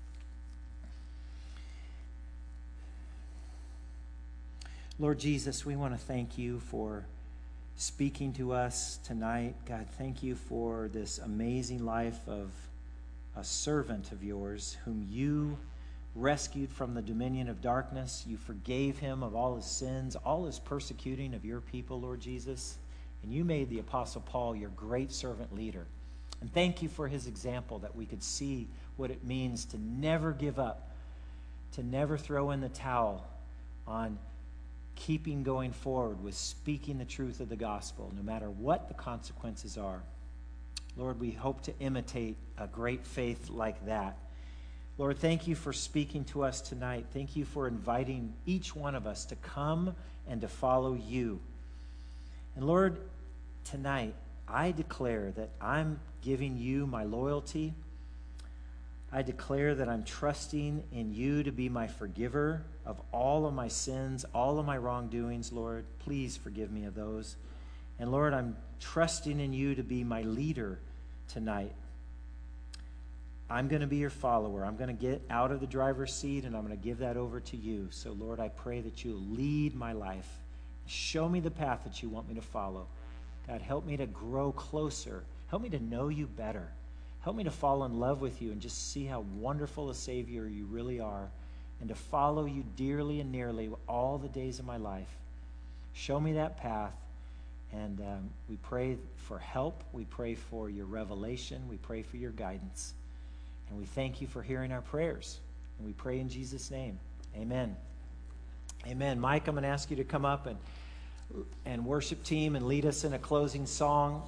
Lord Jesus, we want to thank you for speaking to us tonight. God, thank you for this amazing life of a servant of yours whom you rescued from the dominion of darkness. You forgave him of all his sins, all his persecuting of your people, Lord Jesus. And you made the Apostle Paul your great servant leader. And thank you for his example, that we could see what it means to never give up, to never throw in the towel on keeping going forward with speaking the truth of the gospel, no matter what the consequences are. Lord, we hope to imitate a great faith like that. Lord, thank you for speaking to us tonight. Thank you for inviting each one of us to come and to follow you. And Lord, tonight, I declare that I'm giving you my loyalty. I declare that I'm trusting in you to be my forgiver of all of my sins, all of my wrongdoings, Lord. Please forgive me of those. And Lord, I'm trusting in you to be my leader tonight. I'm going to be your follower. I'm going to get out of the driver's seat and I'm going to give that over to you. So Lord, I pray that you'll lead my life. Show me the path that you want me to follow. God, help me to grow closer. Help me to know you better. Help me to fall in love with you and just see how wonderful a Savior you really are, and to follow you dearly and nearly all the days of my life. Show me that path, and we pray for help. We pray for your revelation. We pray for your guidance. And we thank you for hearing our prayers. And we pray in Jesus' name. Amen. Amen. Mike, I'm going to ask you to come up and worship team and lead us in a closing song.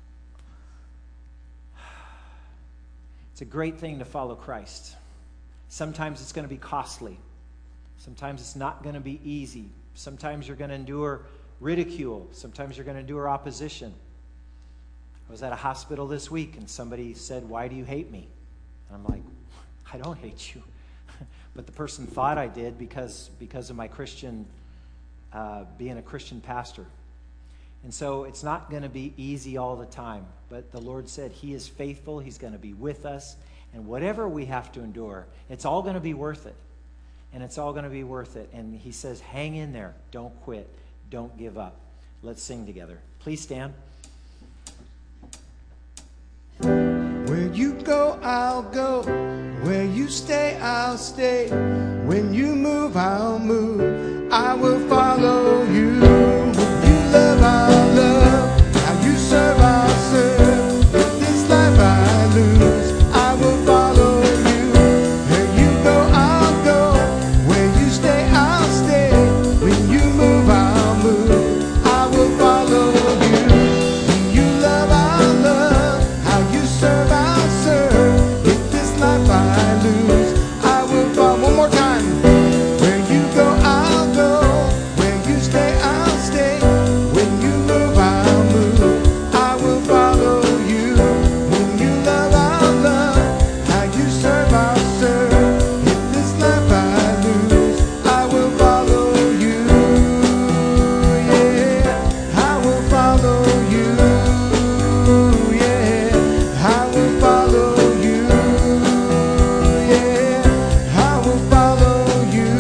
It's a great thing to follow Christ. Sometimes it's going to be costly. Sometimes it's not going to be easy. Sometimes you're going to endure ridicule. Sometimes you're going to endure opposition. I was at a hospital this week and somebody said, "Why do you hate me?" And I'm like, "I don't hate you." But the person thought I did because of my Christian, being a Christian pastor. And so it's not going to be easy all the time. But the Lord said he is faithful. He's going to be with us. And whatever we have to endure, it's all going to be worth it. And it's all going to be worth it. And he says, hang in there. Don't quit. Don't give up. Let's sing together. Please stand. Where you go, I'll go. Where you stay, I'll stay. When you move, I'll move. I will follow you. You love, I'll love. How you serve, I'll serve. If this life I lose, I will follow you. Where you go, I'll go. Where you stay, I'll stay. When you move, I'll move. I will follow you. When you love, I'll love. How you serve, I'll serve. If this life I lose, I will follow. One more time. Where you go, I'll go. Where you stay, I'll stay. When you move, I'll move. I will follow you. When you love, I'll love. How you serve, I'll serve. If this life I lose, I will follow you. Yeah, I will follow you. Yeah, I will follow you. Yeah, I will follow you.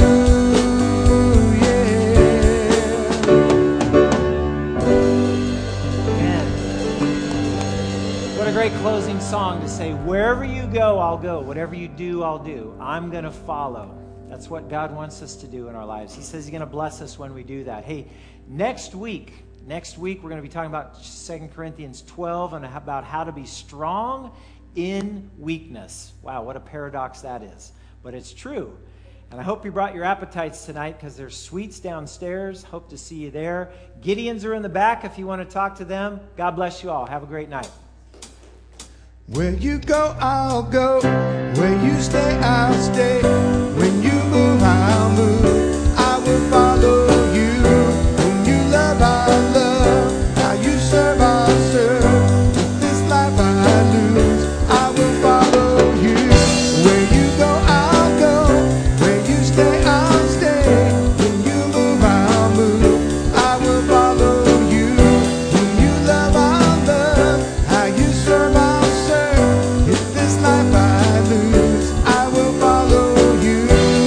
Yeah. Amen. What a great closing song to say, wherever you go, I'll go. Whatever you do, I'll do. I'm going to follow. That's what God wants us to do in our lives. He says he's going to bless us when we do that. Hey, next week, Next week, we're going to be talking about 2 Corinthians 12 and about how to be strong in weakness. Wow, what a paradox that is. But it's true. And I hope you brought your appetites tonight because there's sweets downstairs. Hope to see you there. Gideons are in the back if you want to talk to them. God bless you all. Have a great night. Where you go, I'll go. Where you stay, I'll stay. When you move, I'll move. I will follow you. When you love, I'll love. How you serve, I'll serve. If this life I lose, I will follow you. Where you go, I'll go. Where you stay, I'll stay. When you move, I'll move. I will follow you. When you love, I'll love. How you serve, I'll serve. If this life I lose, I will follow you.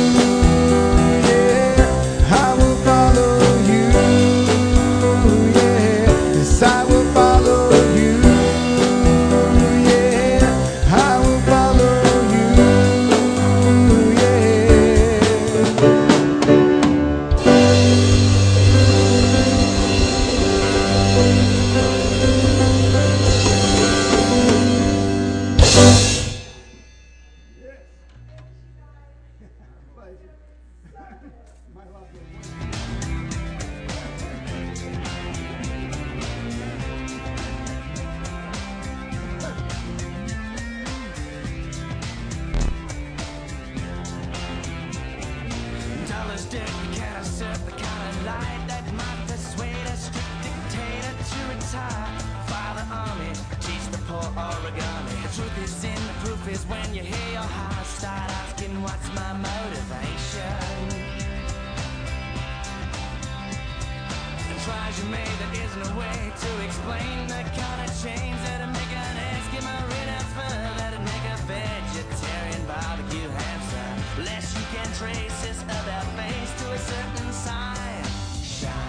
Yeah, I will follow you. Yeah, yes, I will follow you. Yeah, I will follow you. Yeah. Dollars dick, can I serve the kind of light that might persuade a strict dictator to retire? Fire the army, teach the poor origami. The truth is in the proof is when you hear your heart start asking what's my motivation. And try as you may, there isn't a way to explain the kind of change that'll make an Eskimo rid of fur, that'll make a vegetarian barbecue hamster. Less you can trace this other face to a certain side.